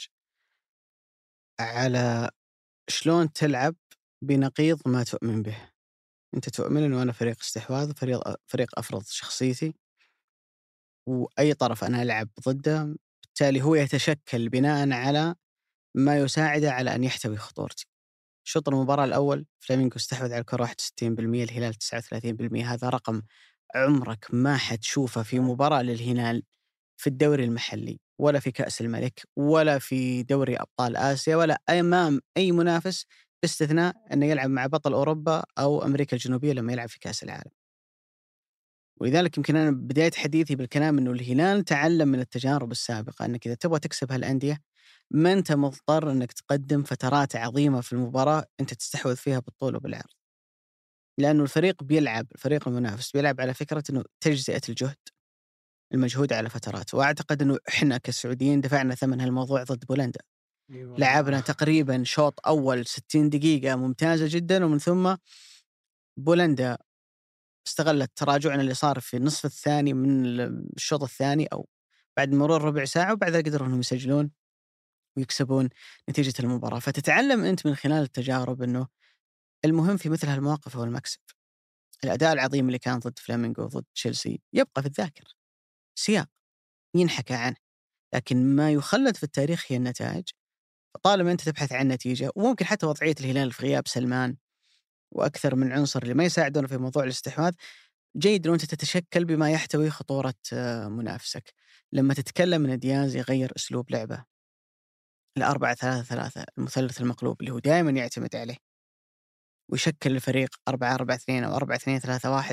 على شلون تلعب بنقيض ما تؤمن به. أنت تؤمن أنه أنا فريق استحواذ، فريق فريق أفرض شخصيتي، وأي طرف أنا ألعب ضده بالتالي هو يتشكل بناء على ما يساعده على أن يحتوي خطورتي. شوط المباراة الأول فلامينغو استحوذ على الكرة واحد وستين بالمئة، الهلال تسعة وثلاثين بالمئة. هذا رقم عمرك ما حتشوفه في مباراة للهلال في الدوري المحلي ولا في كأس الملك ولا في دوري أبطال آسيا ولا أمام أي منافس، باستثناء أنه يلعب مع بطل أوروبا أو أمريكا الجنوبية لما يلعب في كأس العالم. ولذلك يمكن أنا بداية حديثي بالكلام أنه الهلال تعلم من التجارب السابقة أنك إذا تبغى تكسب هالأندية ما أنت مضطر أنك تقدم فترات عظيمة في المباراة أنت تستحوذ فيها بالطول وبالعرض، لأنه الفريق بيلعب الفريق المنافس بيلعب على فكرة أنه تجزئة الجهد المجهود على فترات. وأعتقد أنه إحنا كسعوديين دفعنا ثمن هالموضوع ضد بولندا. لعبنا تقريبا شوط أول ستين دقيقة ممتازة جدا، ومن ثم بولندا استغلت تراجعنا اللي صار في النصف الثاني من الشوط الثاني أو بعد مرور ربع ساعة، وبعد ذلك قدروا أنهم يسجلون ويكسبون نتيجة المباراة. فتتعلم أنت من خلال التجارب أنه المهم في مثل هالمواقف هو المكسب. الأداء العظيم اللي كان ضد فلامينغو ضد تشيلسي يبقى في الذاكرة، سياق ينحكى عنه، لكن ما يخلد في التاريخ هي النتائج. طالما أنت تبحث عن نتيجة، وممكن حتى وضعية الهلال في غياب سلمان وأكثر من عنصر اللي ما يساعدون في موضوع الاستحواذ، جيد أنه أنت تتشكل بما يحتوي خطورة منافسك. لما تتكلم من دياز يغير أسلوب لعبه الأربعة ثلاثة ثلاثة، المثلث المقلوب اللي هو دائما يعتمد عليه، ويشكل الفريق أربعة أربعة اثنين أو أربعة اثنين ثلاثة واحد،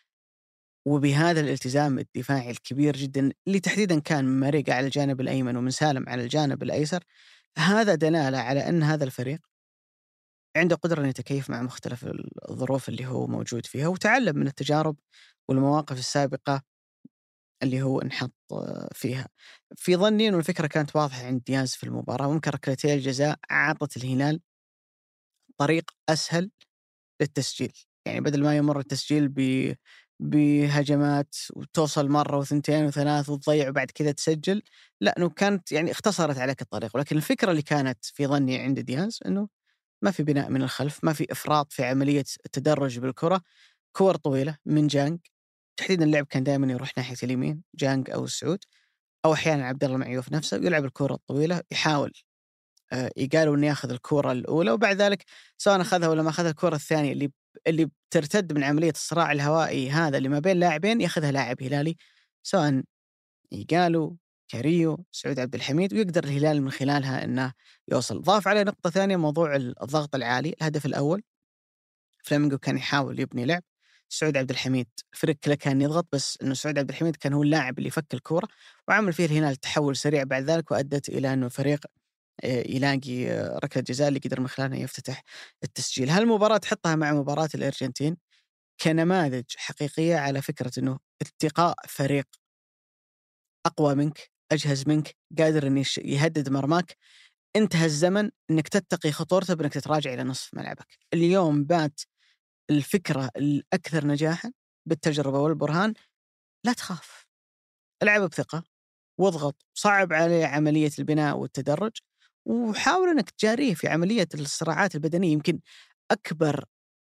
وبهذا الالتزام الدفاعي الكبير جدا اللي تحديدا من مريق على الجانب الأيمن ومن سالم على الجانب الأيسر، هذا دلالة على أن هذا الفريق عنده قدرة أن يتكيف مع مختلف الظروف اللي هو موجود فيها، وتعلم من التجارب والمواقف السابقة اللي هو انحط فيها. في ظني أنه الفكرة كانت واضحة عند دياز في المباراة، ممكن ركلتي الجزاء عطت الهلال طريق أسهل للتسجيل، يعني بدل ما يمر التسجيل ب بهجمات وتوصل مرة وثنتين وثلاث وتضيع وبعد كذا تسجل، لا أنه كانت يعني اختصرت عليك الطريق. ولكن الفكرة اللي كانت في ظني عند دياز أنه ما في بناء من الخلف، ما في إفراط في عملية التدرج بالكرة، كور طويلة من جانج تحديدا. اللعب كان دائما يروح ناحية اليمين، جانج أو السعود أو أحيانا عبد الله معيوف نفسه، يلعب الكرة الطويلة، يحاول يقالوا إنه يأخذ الكرة الأولى، وبعد ذلك سواء أخذها ولا ما أخذها الكرة الثانية اللي اللي بترتد من عملية الصراع الهوائي هذا اللي ما بين لاعبين يأخذها لاعب هلالي، سواء يقالوا كاريو سعود عبد الحميد، ويقدر الهلال من خلالها إنه يوصل. ضاف عليه نقطة ثانية، موضوع الضغط العالي. الهدف الأول فلامينغو كان يحاول يبني لعب، سعود عبد الحميد الفريق كله كان يضغط، بس إنه سعود عبد الحميد كان هو اللاعب اللي فك الكرة وعمل فيه الهلال تحول سريع بعد ذلك، وأدت إلى إنه الفريق يلاقي ركلة جزاء اللي قدر من خلالها يفتتح التسجيل. هالمباراة تحطها مع مباراة الأرجنتين كنماذج حقيقية على فكرة إنه التقاء فريق أقوى منك، أجهز منك، قادر إنه يهدد مرماك، انتهى الزمن إنك تتقي خطورته بإنك تتراجع إلى نصف ملعبك. اليوم بات الفكرة الأكثر نجاحا بالتجربة والبرهان، لا تخاف، العب بثقة واضغط، صعب عليه عملية البناء والتدرج، وحاول أنك تجاريه في عملية الصراعات البدنية. يمكن أكبر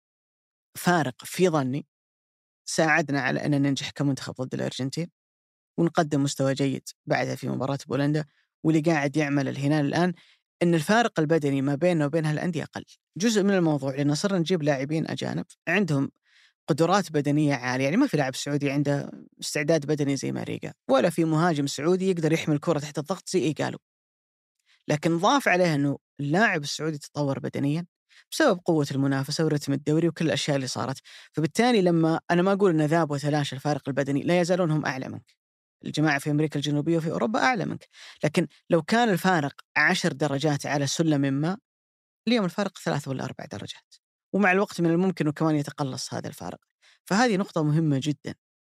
فارق في ظني ساعدنا على أن ننجح كمنتخب ضد الأرجنتين ونقدم مستوى جيد بعدها في مباراة بولندا، واللي قاعد يعمل الهلال الآن أن الفارق البدني ما بيننا وبين هالأندية أقل. جزء من الموضوع لأن صرنا نجيب لاعبين أجانب عندهم قدرات بدنية عالية. يعني ما في لاعب سعودي عنده استعداد بدني زي ماريجا، ولا في مهاجم سعودي يقدر يحمل الكرة تحت الضغط زي إيجالو. لكن ضاف عليها أنه اللاعب السعودي تطور بدنيا بسبب قوة المنافسة ورتم الدوري وكل الأشياء اللي صارت. فبالتالي لما أنا ما أقول أن ذاب وتلاشى الفارق البدني، لا يزالون هم أعلى منك. الجماعة في أمريكا الجنوبية وفي أوروبا أعلى منك، لكن لو كان الفارق عشر درجات على سلم ما، اليوم الفارق ثلاث ولا أربع درجات، ومع الوقت من الممكن وكمان يتقلص هذا الفارق. فهذه نقطة مهمة جدا.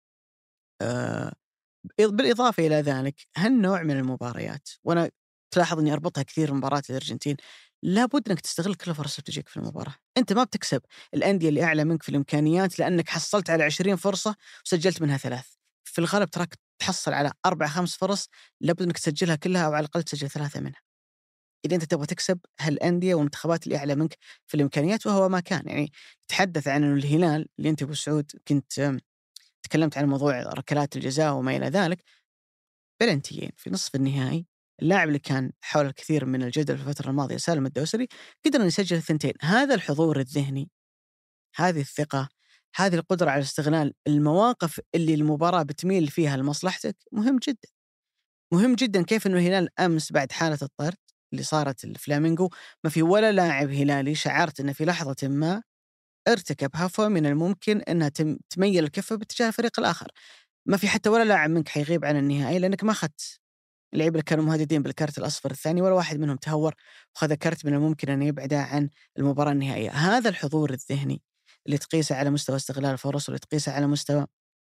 آه بالإضافة إلى ذلك، هالنوع من المباريات، وأنا تلاحظ أني أربطها كثير مباراة الأرجنتين، لابد أنك تستغل كل فرصة تجيك في المباراة. أنت ما بتكسب الأندية اللي أعلى منك في الإمكانيات لأنك حصلت على عشرين فرصة وسجلت منها ثلاث. في الغالب تراك تحصل على أربع خمس فرص، لابد أنك تسجلها كلها أو على الأقل تسجل ثلاثة منها إذا أنت تبغى تكسب هالأندية والمنتخبات اللي أعلى منك في الإمكانيات، وهو ما كان. يعني تحدث عن أنه الهلال اللي أنت أبو سعود كنت تكلمت عن موضوع ركلات الجزاء وما إلى ذلك، بلنتيين في نصف النهائي، اللاعب اللي كان حول الكثير من الجدل في الفترة الماضية سالم الدوسري قدر أن يسجل الثنتين. هذا الحضور الذهني، هذه الثقة، هذه القدرة على استغلال المواقف اللي المباراة بتميل فيها لمصلحتك مهم جدا. مهم جدا كيف أنه الهلال أمس بعد حالة الطرد اللي صارت الفلامينغو، ما في ولا لاعب هلالي شعرت أنه في لحظة ما ارتكب هفوة من الممكن أنها تميل الكفة باتجاه الفريق الآخر. ما في حتى ولا لاعب منك حيغيب عن النهائي لأنك ما أخذت اللعيبة اللي كانوا مهددين بالكارت الأصفر الثاني، ولا واحد منهم تهور وخذ كارت من الممكن أن يبعده عن المباراة النهائية. هذا الحضور الذهني اللي تقيسه على مستوى استغلال الفرص، واللي تقيسه على مستوى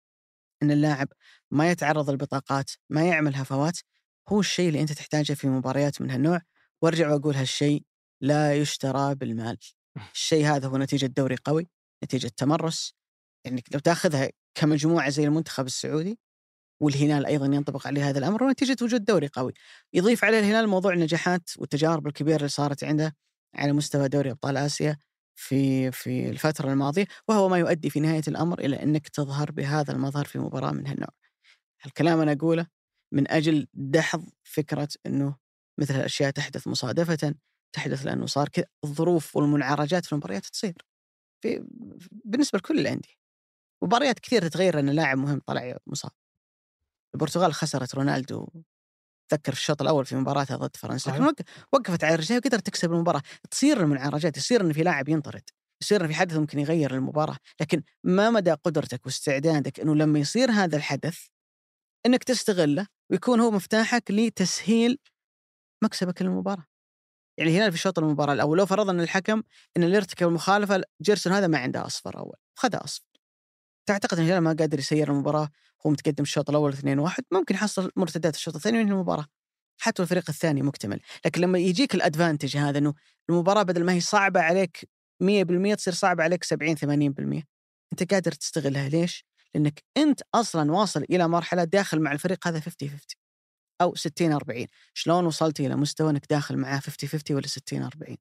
أن اللاعب ما يتعرض للبطاقات، ما يعمل هفوات، هو الشيء اللي أنت تحتاجه في مباريات من هالنوع. وارجع وأقول هالشيء لا يشترى بالمال. الشيء هذا هو نتيجة دوري قوي، نتيجة تمرس. يعني لو تأخذها كمجموعة زي المنتخب السعودي، والهلال أيضا ينطبق عليه هذا الأمر، ونتيجة وجود دوري قوي. يضيف عليه الهلال موضوع النجاحات والتجارب الكبيرة اللي صارت عنده على مستوى دوري أبطال آسيا في في الفترة الماضية، وهو ما يؤدي في نهاية الأمر إلى أنك تظهر بهذا المظهر في مباراة من هالنوع. الكلام أنا أقوله من أجل دحض فكرة أنه مثل الأشياء تحدث مصادفة، تحدث لأنه صار كذا. الظروف والمنعرجات في المباريات تصير في بالنسبة لكل الأندية. مباريات كثير تتغير أن لاعب مهم طلع مصاب. البرتغال خسرت رونالدو، تذكر في الشوط الأول في مباراتها ضد فرنسا، لكن وقفت على رجلها وقدرت تكسب المباراة. تصير المنعرجات، يصير أن في لاعب ينطرد، يصير أن في حدث ممكن يغير المباراة، لكن ما مدى قدرتك واستعدادك أنه لما يصير هذا الحدث أنك تستغله ويكون هو مفتاحك لتسهيل مكسبك للمباراة. يعني هنا في الشوط المباراة الأول لو فرضنا أن الحكم أن اللي ارتكب المخالفة جيرسون هذا ما عنده أصفر أول، خذ أصفر، تعتقد أن الهلال ما قادر يسير المباراة؟ هو متقدم الشوط الأول اثنين واحد، ممكن يحصل مرتدات الشوط الثاني وينهي المباراة حتى الفريق الثاني مكتمل. لكن لما يجيك الأدفانتج هذا أنه المباراة بدل ما هي صعبة عليك مية بالمية تصير صعبة عليك سبعين ثمانين بالمية، أنت قادر تستغلها. ليش؟ لأنك أنت أصلا واصل إلى مرحلة داخل مع الفريق هذا خمسين خمسين أو ستين أربعين. شلون وصلت إلى مستوى أنك داخل معاه خمسين خمسين ولا ستين أربعين؟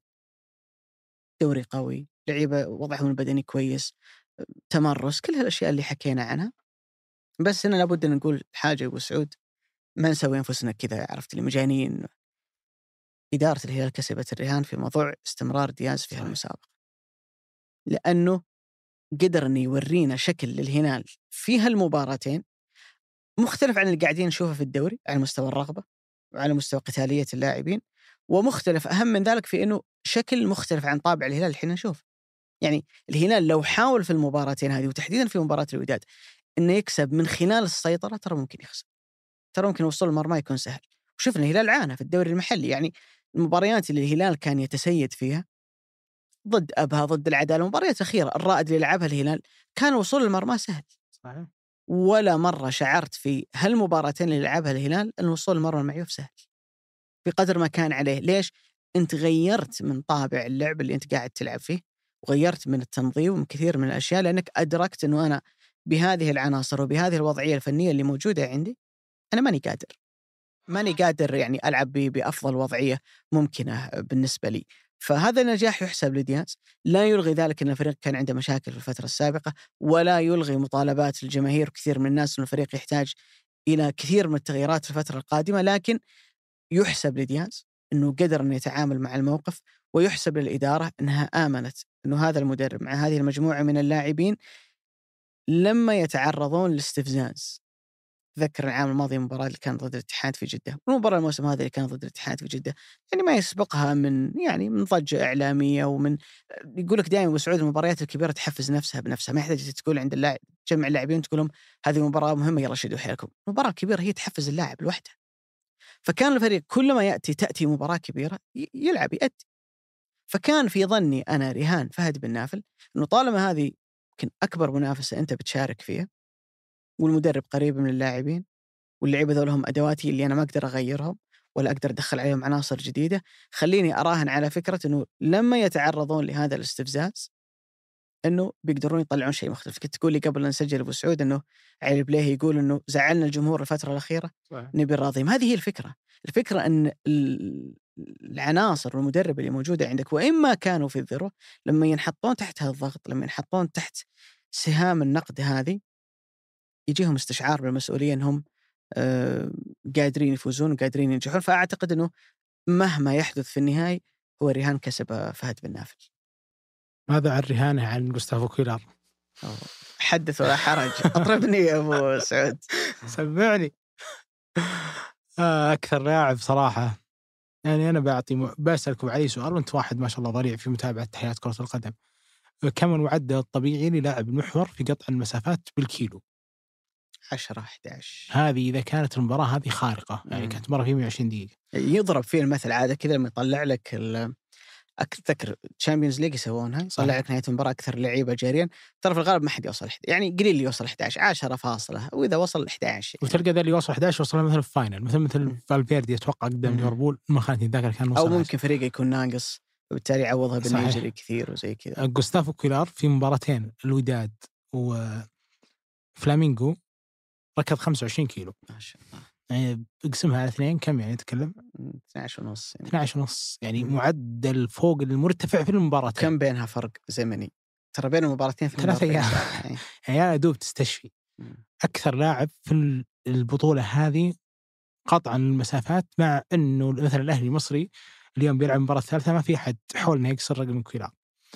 دوري قوي، لعيبة وضعهم البدني كويس، تمرس، كل هالأشياء اللي حكينا عنها. بس هنا لابد أن نقول حاجة أبو سعود، ما نسوي أنفسنا كذا، عرفت اللي مجانين. إدارة الهلال كسبت الرهان في موضوع استمرار دياز في هالمسابقة، لأنه قدر أن يورينا شكل للهلال في هالمباراتين مختلف عن اللي قاعدين نشوفه في الدوري على مستوى الرغبة وعلى مستوى قتالية اللاعبين، ومختلف أهم من ذلك في أنه شكل مختلف عن طابع الهلال الحين نشوف. يعني الهلال لو حاول في المباراتين هذه وتحديدا في مباراة الوداد إنه يكسب من خلال السيطرة، ترى ممكن يخسر، ترى ممكن وصول المرمى يكون سهل. وشفنا الهلال عانى في الدوري المحلي. يعني المباريات اللي الهلال كان يتسيد فيها ضد أبها، ضد العدالة، المباريات الأخيرة الرائد اللي لعبها الهلال كان وصول المرمى سهل. صحيح. ولا مرة شعرت في هالمباراتين اللي لعبها الهلال أن وصول المرمى المعيوف سهل بقدر ما كان عليه. ليش؟ أنت غيرت من طابع اللعب اللي أنت قاعد تلعب فيه، وغيرت من التنظيم ومن كثير من الأشياء، لأنك أدركت أنه أنا بهذه العناصر وبهذه الوضعية الفنية اللي موجودة عندي أنا ماني قادر ماني قادر يعني ألعب بأفضل وضعية ممكنة بالنسبة لي. فهذا النجاح يحسب لدياز. لا يلغي ذلك أن الفريق كان عنده مشاكل في الفترة السابقة، ولا يلغي مطالبات الجماهير وكثير من الناس أن الفريق يحتاج إلى كثير من التغييرات في الفترة القادمة، لكن يحسب لدياز أنه قدر أن يتعامل مع الموقف، ويحسب للإدارة أنها آمنت أنه هذا المدرب مع هذه المجموعة من اللاعبين لما يتعرضون لاستفزاز. تذكر العام الماضي المباراة اللي كانت ضد الاتحاد في جدة، والمباراة الموسم هذا اللي كانت ضد الاتحاد في جدة، يعني ما يسبقها من يعني من ضجة إعلامية، ومن يقولك دائما أبو سعود المباريات الكبيرة تحفز نفسها بنفسها، ما يحتاج تقول عند اللاعب تجمع اللاعبين تقول لهم هذه مباراة مهمة يلا شدوا حيلكم. المباراة الكبيرة هي تحفز اللاعب لوحده. فكان الفريق كل ما يأتي تأتي مباراة كبيرة يلعب يأتي. فكان في ظني أنا رهان فهد بن نافل إنه طالما هذه يمكن أكبر منافسة أنت بتشارك فيها، والمدرب قريب من اللاعبين، واللعيبة ذو لهم أدواتي اللي أنا ما أقدر أغيرهم ولا أقدر أدخل عليهم عناصر جديدة، خليني أراهن على فكرة إنه لما يتعرضون لهذا الاستفزاز إنه بيقدرون يطلعون شيء مختلف. كنت تقول لي قبل أن نسجل أبو سعود إنه علي بليه يقول إنه زعلنا الجمهور الفترة الأخيرة نبي الراضيهم. هذه هي الفكرة. الفكرة أن العناصر والمدرب اللي موجودة عندك وإما كانوا في الذروة، لما ينحطون تحت هذا الضغط، لما ينحطون تحت سهام النقد هذه، يجيهم استشعار بالمسؤولية أنهم آه قادرين يفوزون وقادرين ينجحون. فأعتقد أنه مهما يحدث في النهاية هو رهان كسب فهد بن نافل. ماذا عن رهانه عن غوستافو كويلار؟ حدث ولا حرج. أطربني يا أبو سعود. سمعني. أكثر لاعب صراحة، يعني أنا بعطي بسألكم عليه سؤال، وأنت واحد ما شاء الله ضريع في متابعة تحيات كرة القدم. كم المعدل الطبيعي للاعب المحور في قطع المسافات بالكيلو؟ عشرة أحد عشر. هذه إذا كانت المباراة هذه خارقة، يعني كانت مرة في مئة وعشرين دقيقة. يضرب فيه المثل عادة كذا لما يطلع لك أكثر تشامبيونز ليج يسوونها، يطلع لك نهاية المباراة أكثر لعيبة جاريا، ترى في الغالب ما حد يوصل، يعني قليل اللي يوصل أحد عشر، عشرة فاصلة، وإذا وصل أحد عشر يعني. وتلقى ذا اللي يوصل أحد عشر وصل مثل الفاينل، مثل مثل فالفيردي أتوقع قدام ليفربول ما خانتني ذاكر كان وصل، أو ممكن فريق يكون ناقص وبالتالي يعوضها بالنيجري كثير وزي كذا. غوستافو كويلار في مباراتين الوداد وفلامينغو ركض خمسة وعشرين كيلو ما شاء الله، يعني اقسمها على اثنين كم يعني نتكلم؟ اثني عشر ونص يعني. اثني عشر ونص يعني مم. معدل فوق المرتفع في المباراة. كم بينها فرق زمني؟ ترى بين المباراتين في ثلاثة أيام يعني يا دوب تستشفي. مم. أكثر لاعب في البطولة هذه قطعا المسافات، مع أنه مثلا الأهلي المصري اليوم بيلعب المباراة الثالثة ما في أحد حول إنه يكسر رقم كويلار.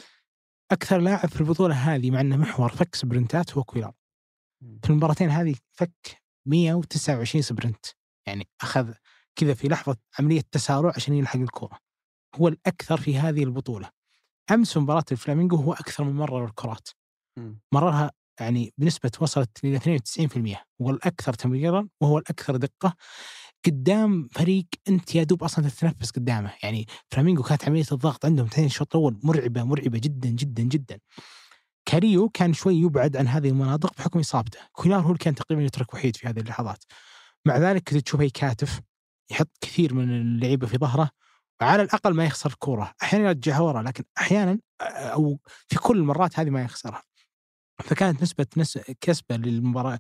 أكثر لاعب في البطولة هذه مع أنه محور فك سبرنتات هو كويلار. في المباراتين هذه فك مئة وتسعة وعشرين سبرنت، يعني أخذ كذا في لحظة عملية تسارع عشان يلحق الكرة. هو الأكثر في هذه البطولة. أمس مباراة الفلامينغو هو أكثر من مرة الكرات، مررها يعني بنسبة وصلت إلى اثنين وتسعين بالمئة، هو الأكثر تمريرا وهو الأكثر دقة قدام فريق أنت يا دوب أصلا تتنفس قدامه. يعني فلامينغو كانت عملية الضغط عندهم تاني الشوط الأول مرعبة مرعبة جدا جدا جدا. كاريو كان شوي يبعد عن هذه المناطق بحكم إصابته، كويلار هو اللي كان تقريبا يترك وحيد في هذه اللحظات. مع ذلك كنت تشوفه يكاتف، يحط كثير من اللعيبة في ظهره، وعلى الأقل ما يخسر الكرة. أحيانا يرجعها ورا، لكن أحيانا أو في كل المرات هذه ما يخسرها. فكانت نسبة نس... كسبة للمباراة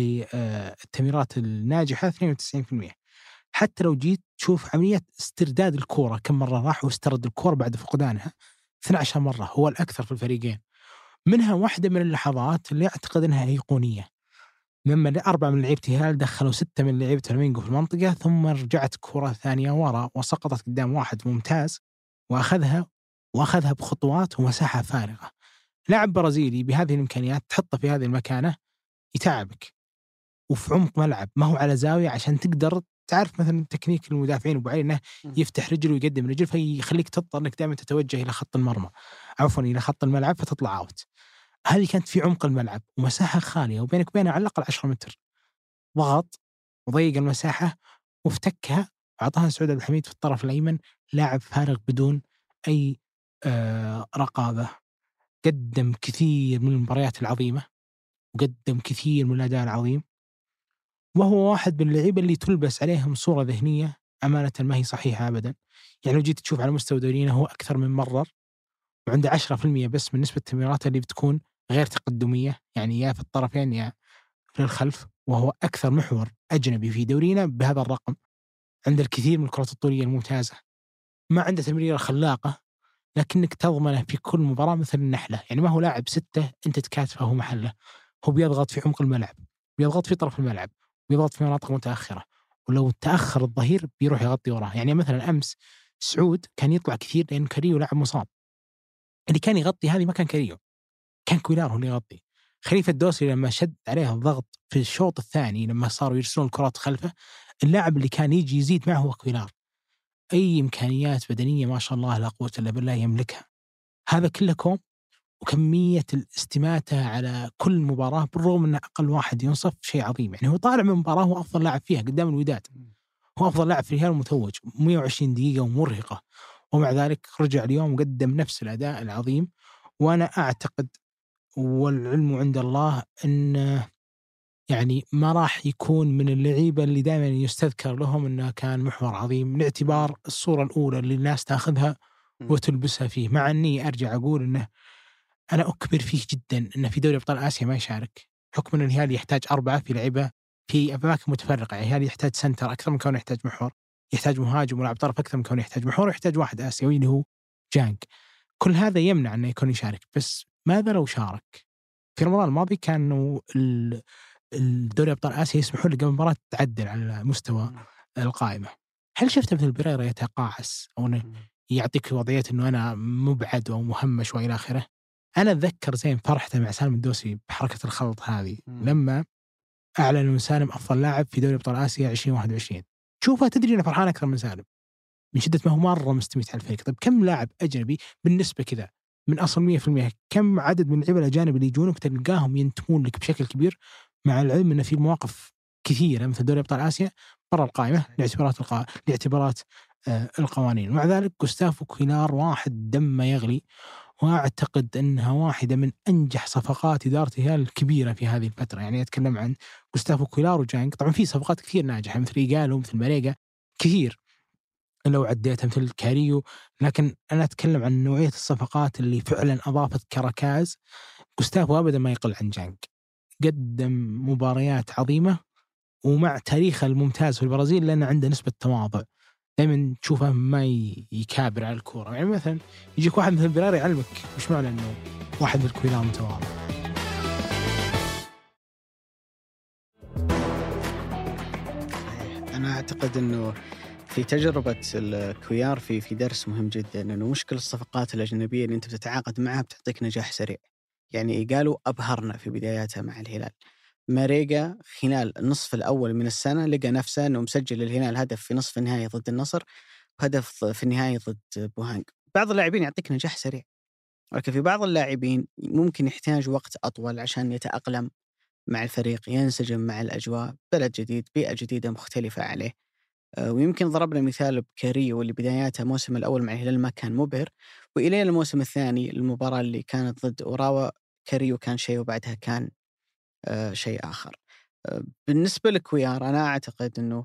للتمريرات الناجحة اثنين وتسعين بالمئة. حتى لو جيت تشوف عملية استرداد الكرة كم مرة راح واسترد الكرة بعد فقدانها، اثنتي عشرة مرة، هو الأكثر في الفريقين. منها واحدة من اللحظات اللي أعتقد أنها أيقونية، لما أربعة من لعيبة الهلال دخلوا ستة من لعيبة فلامينغو في المنطقة، ثم رجعت كرة ثانية ورا وسقطت قدام واحد ممتاز وأخذها وأخذها بخطوات ومساحة فارغة. لاعب برازيلي بهذه الإمكانيات تحطه في هذه المكانة يتعبك، وفي عمق ملعب ما هو على زاوية عشان تقدر تعرف مثلا تكنيك المدافعين أبو علي إنه يفتح رجل ويقدم رجل، فيخليك تضطر إنك دائما تتوجه إلى خط المرمى عفوا إلى خط الملعب فتطلع أوت. هذه كانت في عمق الملعب ومساحة خالية وبينك وبينها على الأقل عشرة متر، ضغط وضيق المساحة وافتكها وأعطاها سعود عبد الحميد في الطرف الأيمن، لاعب فارغ بدون أي آه رقابة. قدم كثير من المباريات العظيمة وقدم كثير من الأداء العظيم، وهو واحد من اللعيبة اللي تلبس عليهم صورة ذهنية أمانة ما هي صحيحة أبدا. يعني لو جيت تشوف على مستوى دورينا هو أكثر من مرر وعنده عشرة بالمئة بس من نسبة التمريرات اللي بتكون غير تقدمية، يعني يا في الطرفين يا في الخلف، وهو أكثر محور أجنبي في دورينا بهذا الرقم. عنده الكثير من الكرات الطولية الممتازة، ما عنده تمريرة خلاقة لكنك تضمنه في كل مباراة مثل النحلة. يعني ما هو لاعب ستة أنت تكاتفه هو محله، هو بيضغط في عمق الملعب، بيضغط في طرف الملعب، بيضغط في مناطق متأخرة، ولو تأخر الظهير بيروح يغطي وراه. يعني مثلا أمس سعود كان يطلع كثير لأن كاريو لاعب مصاب، اللي كان يغطي هذه ما كان كاريو، كان كويلار هو اللي يغطي. خليفة الدوسري لما شد عليه الضغط في الشوط الثاني لما صاروا يرسلون الكرات خلفه، اللاعب اللي كان يجي يزيد معه هو كويلار. أي إمكانيات بدنية ما شاء الله لا قوة إلا بالله يملكها. هذا كله كوم، وكمية الاستماتة على كل مباراة بالرغم أن أقل واحد ينصف شيء عظيم. يعني هو طالع من مباراة هو أفضل لاعب فيها قدام الوداد، هو أفضل لاعب في الهلال متوج مئة وعشرين دقيقة ومرهقة، ومع ذلك رجع اليوم وقدم نفس الأداء العظيم. وأنا أعتقد والعلم عند الله أن يعني ما راح يكون من اللعيبة اللي دائما يستذكر لهم أنه كان محور عظيم، لاعتبار الصورة الأولى اللي الناس تأخذها وتلبسها فيه. مع أني أرجع أقول أنه أنا أكبر فيه جدا أنه في دوري أبطال آسيا ما يشارك، حكم أن الهلال يحتاج أربعة في لعبة في أماكن متفرقة. يعني الهلال يحتاج سنتر أكثر من كونه يحتاج محور، يحتاج مهاجم ولاعب طرف أكثر من كونه يحتاج محور، ويحتاج واحد آسيوي اللي هو جانج. كل هذا يمنع أنه يكون يشارك. بس ماذا لو شارك؟ في رمضان الماضي كانوا الدوري أبطال آسيا يسمحوا له قبل مباراة تعدل على مستوى القائمة. هل شفت مثل بريرا يتقاعس أو أنه يعطيك وضعية أنه أنا مبعد أو مهمش وإلى آخره؟ أنا أتذكر زين فرحته مع سالم الدوسري بحركة الخلط هذه لما أعلن سالم أفضل لاعب في دوري أبطال آسيا عشرين واحد وعشرين. شوفها تدري أنه فرحان أكثر من سالم من شدة ما هو مرة مستميت على الفريق. طيب كم لاعب أجنبي بالنسبة كذا من أصل مية في المية، كم عدد من اللعيبة الأجانب اللي يجونك تلقاهم ينتمون لك بشكل كبير، مع العلم أن في مواقف كثيرة مثل دوري أبطال آسيا برا القائمة لاعتبارات القا... لاعتبارات آه القوانين. ومع ذلك جوستافو كويلار واحد دم يغلي، وأعتقد أنها واحدة من أنجح صفقات إدارة الهلال الكبيرة في هذه الفترة. يعني أتكلم عن جوستافو كويلار وجانج، طبعا في صفقات كثير ناجحة مثل إيغالو مثل ماريجا كثير لو عديتها مثل كاريو، لكن أنا أتكلم عن نوعية الصفقات اللي فعلا أضافت كركاز. جوستافو أبدا ما يقل عن جانج، قدم مباريات عظيمة، ومع تاريخه الممتاز في البرازيل لأنه عنده نسبة تواضع، دائما تشوفه ما يكابر على الكورة. يعني مثلا يجيك واحد مثل بريرا يعلمك مش معنى أنه واحد مثل كويلار متواضع. أنا أعتقد أنه في تجربة الكويار في في درس مهم جدا، أنه مشكلة الصفقات الأجنبية اللي أنت بتتعاقد معها بتعطيك نجاح سريع. يعني قالوا أبهرنا في بداياتها مع الهلال. ماريجا خلال النصف الأول من السنة لقى نفسه أنه مسجل الهلال هدف في نصف النهائي ضد النصر، وهدف في النهائي ضد بوهانج. بعض اللاعبين يعطيك نجاح سريع، ولكن في بعض اللاعبين ممكن يحتاج وقت أطول عشان يتأقلم مع الفريق، ينسجم مع الأجواء، بلد جديد، بيئة جديدة مختلفة عليه. ويمكن ضربنا مثال بكاريو واللي بداياتها الموسم الأول مع الهلال ما كان مبهر، وإلى الموسم الثاني المباراة اللي كانت ضد أوراوا كاريو كان شيء وبعدها كان آه شيء آخر. آه بالنسبة لكويار أنا أعتقد أنه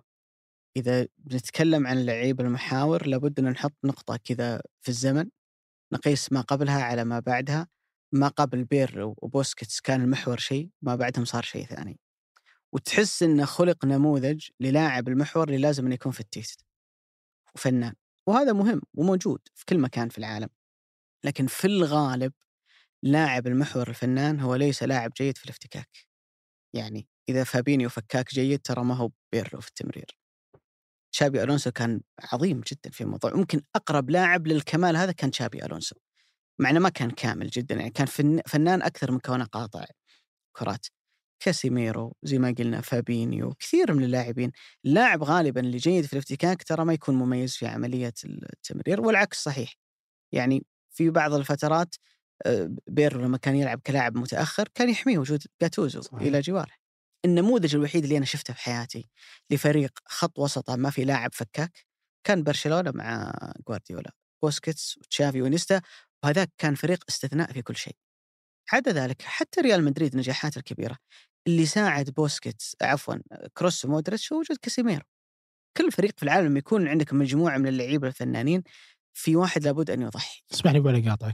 إذا بنتكلم عن لعيب المحاور لابد أن نحط نقطة كذا في الزمن، نقيس ما قبلها على ما بعدها. ما قبل بير وبوسكيتس كان المحور شيء، ما بعدهم صار شيء ثاني، وتحس إنه خلق نموذج للاعب المحور اللي لازم أن يكون في التيست وفنان، وهذا مهم وموجود في كل مكان في العالم. لكن في الغالب لاعب المحور الفنان هو ليس لاعب جيد في الافتكاك. يعني إذا فابينيو فكاك جيد ترى ما هو بيرلو في التمرير. تشابي ألونسو كان عظيم جدا في الموضوع، ممكن أقرب لاعب للكمال هذا كان تشابي ألونسو، مع أنه ما كان كامل جدا، يعني كان فنان أكثر من كونه قاطع كرات. كاسيميرو زي ما قلنا، فابينيو، كثير من اللاعبين. اللاعب غالبا اللي جيد في الافتكاك ترى ما يكون مميز في عملية التمرير، والعكس صحيح. يعني في بعض الفترات بيرلو لما كان يلعب كلاعب متأخر كان يحميه وجود جاتوزو صحيح إلى جواره. النموذج الوحيد اللي أنا شفته في حياتي لفريق خط وسطه ما في لاعب فكاك كان برشلونة مع غوارديولا، بوسكيتس وتشافي ونيستا، وهذا كان فريق استثناء في كل شيء. عدا ذلك حتى ريال مدريد نجاحات الكبيرة اللي ساعد بوسكيتس عفوا كروس ومودريتش هو وجود كاسيميرو. كل فريق في العالم يكون عندك مجموعة من اللعيبة الفنانين، في واحد لابد أن يضحي. اسمح لي ولا قاطعك.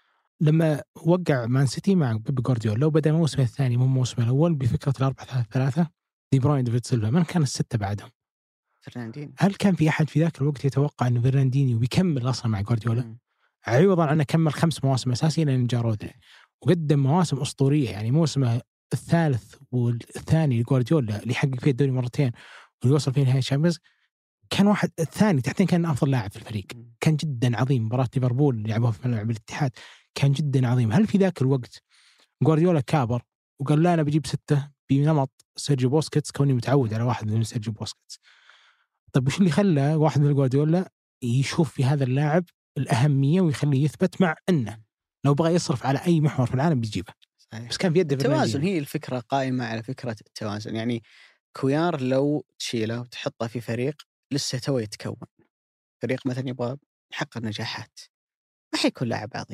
لما وقع مان سيتي مع بيب غوارديولا لو بدأ الموسم الثاني مو الموسم الأول بفكرة الأربعة ثلاثة ثلاثة، دي بروين ديفيد سيلفا، من كان الستة بعدهم؟ فرناندينيو. هل كان في أحد في ذاك الوقت يتوقع أن فرناندينيو بيكمل أصلا مع غوارديولا؟ عوضا عنه كمل خمس مواسم أساسية لأن جاء رودري وقدم مواسم أسطورية. يعني موسمه الثالث والثاني لغوارديولا اللي حقق فيه الدوري مرتين واللي وصل فيه نهائي الشامبيونز كان واحد الثاني تحتين، كان أفضل لاعب في الفريق، كان جدا عظيم. مباراة ليفربول اللي لعبوها في ملعب الاتحاد كان جدا عظيم. هل في ذاك الوقت غوارديولا كابر وقال لا أنا بجيب ستة بنمط سيرجيو بوسكيتس كوني متعود على واحد من سيرجيو بوسكيتس. طيب وش اللي خلى واحد من جوارديولا يشوف في هذا اللاعب الأهمية ويخليه يثبت، مع أنه لو بغى يصرف على أي محور في العالم بيجيبه؟ صحيح. بس كان في يده التوازن، هي الفكرة قائمة على فكرة التوازن. يعني كويار لو تشيله وتحطه في فريق لسه تو يتكون، فريق مثلا يبغى يحقق نجاحات، ما حيكون لاعب عظيم.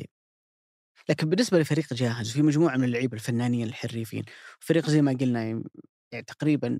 لكن بالنسبة لفريق جاهز في مجموعة من اللعيبة الفنانين الحريفين، فريق زي ما قلنا يعني تقريبا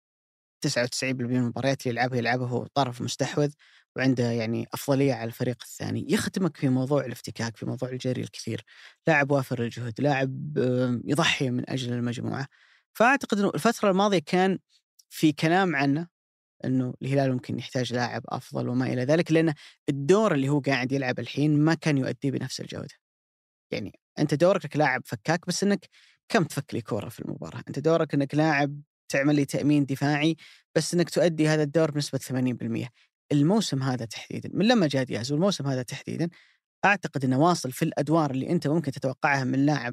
تسعة وتسعين بالمئة من المباريات اللي يلعبها يلعبها هو طرف مستحوذ وعنده يعني أفضلية على الفريق الثاني، يخدمك في موضوع الافتكاك، في موضوع الجري الكثير، لاعب وافر الجهد، لاعب يضحي من أجل المجموعة. فأعتقد أنه الفترة الماضية كان في كلام عنه أنه الهلال ممكن يحتاج لاعب أفضل وما إلى ذلك، لأن الدور اللي هو قاعد يلعب الحين ما كان يؤدي بنفس الجودة. يعني أنت دورك لاعب فكاك، بس أنك كم تفك لي كورة في المباراة. أنت دورك أنك لاعب تعمل لي تأمين دفاعي، بس أنك تؤدي هذا الدور بنسبة ثمانين بالمئة. الموسم هذا تحديدا من لما جاء دياز، والموسم هذا تحديدا أعتقد أنه واصل في الأدوار اللي أنت ممكن تتوقعها من لاعب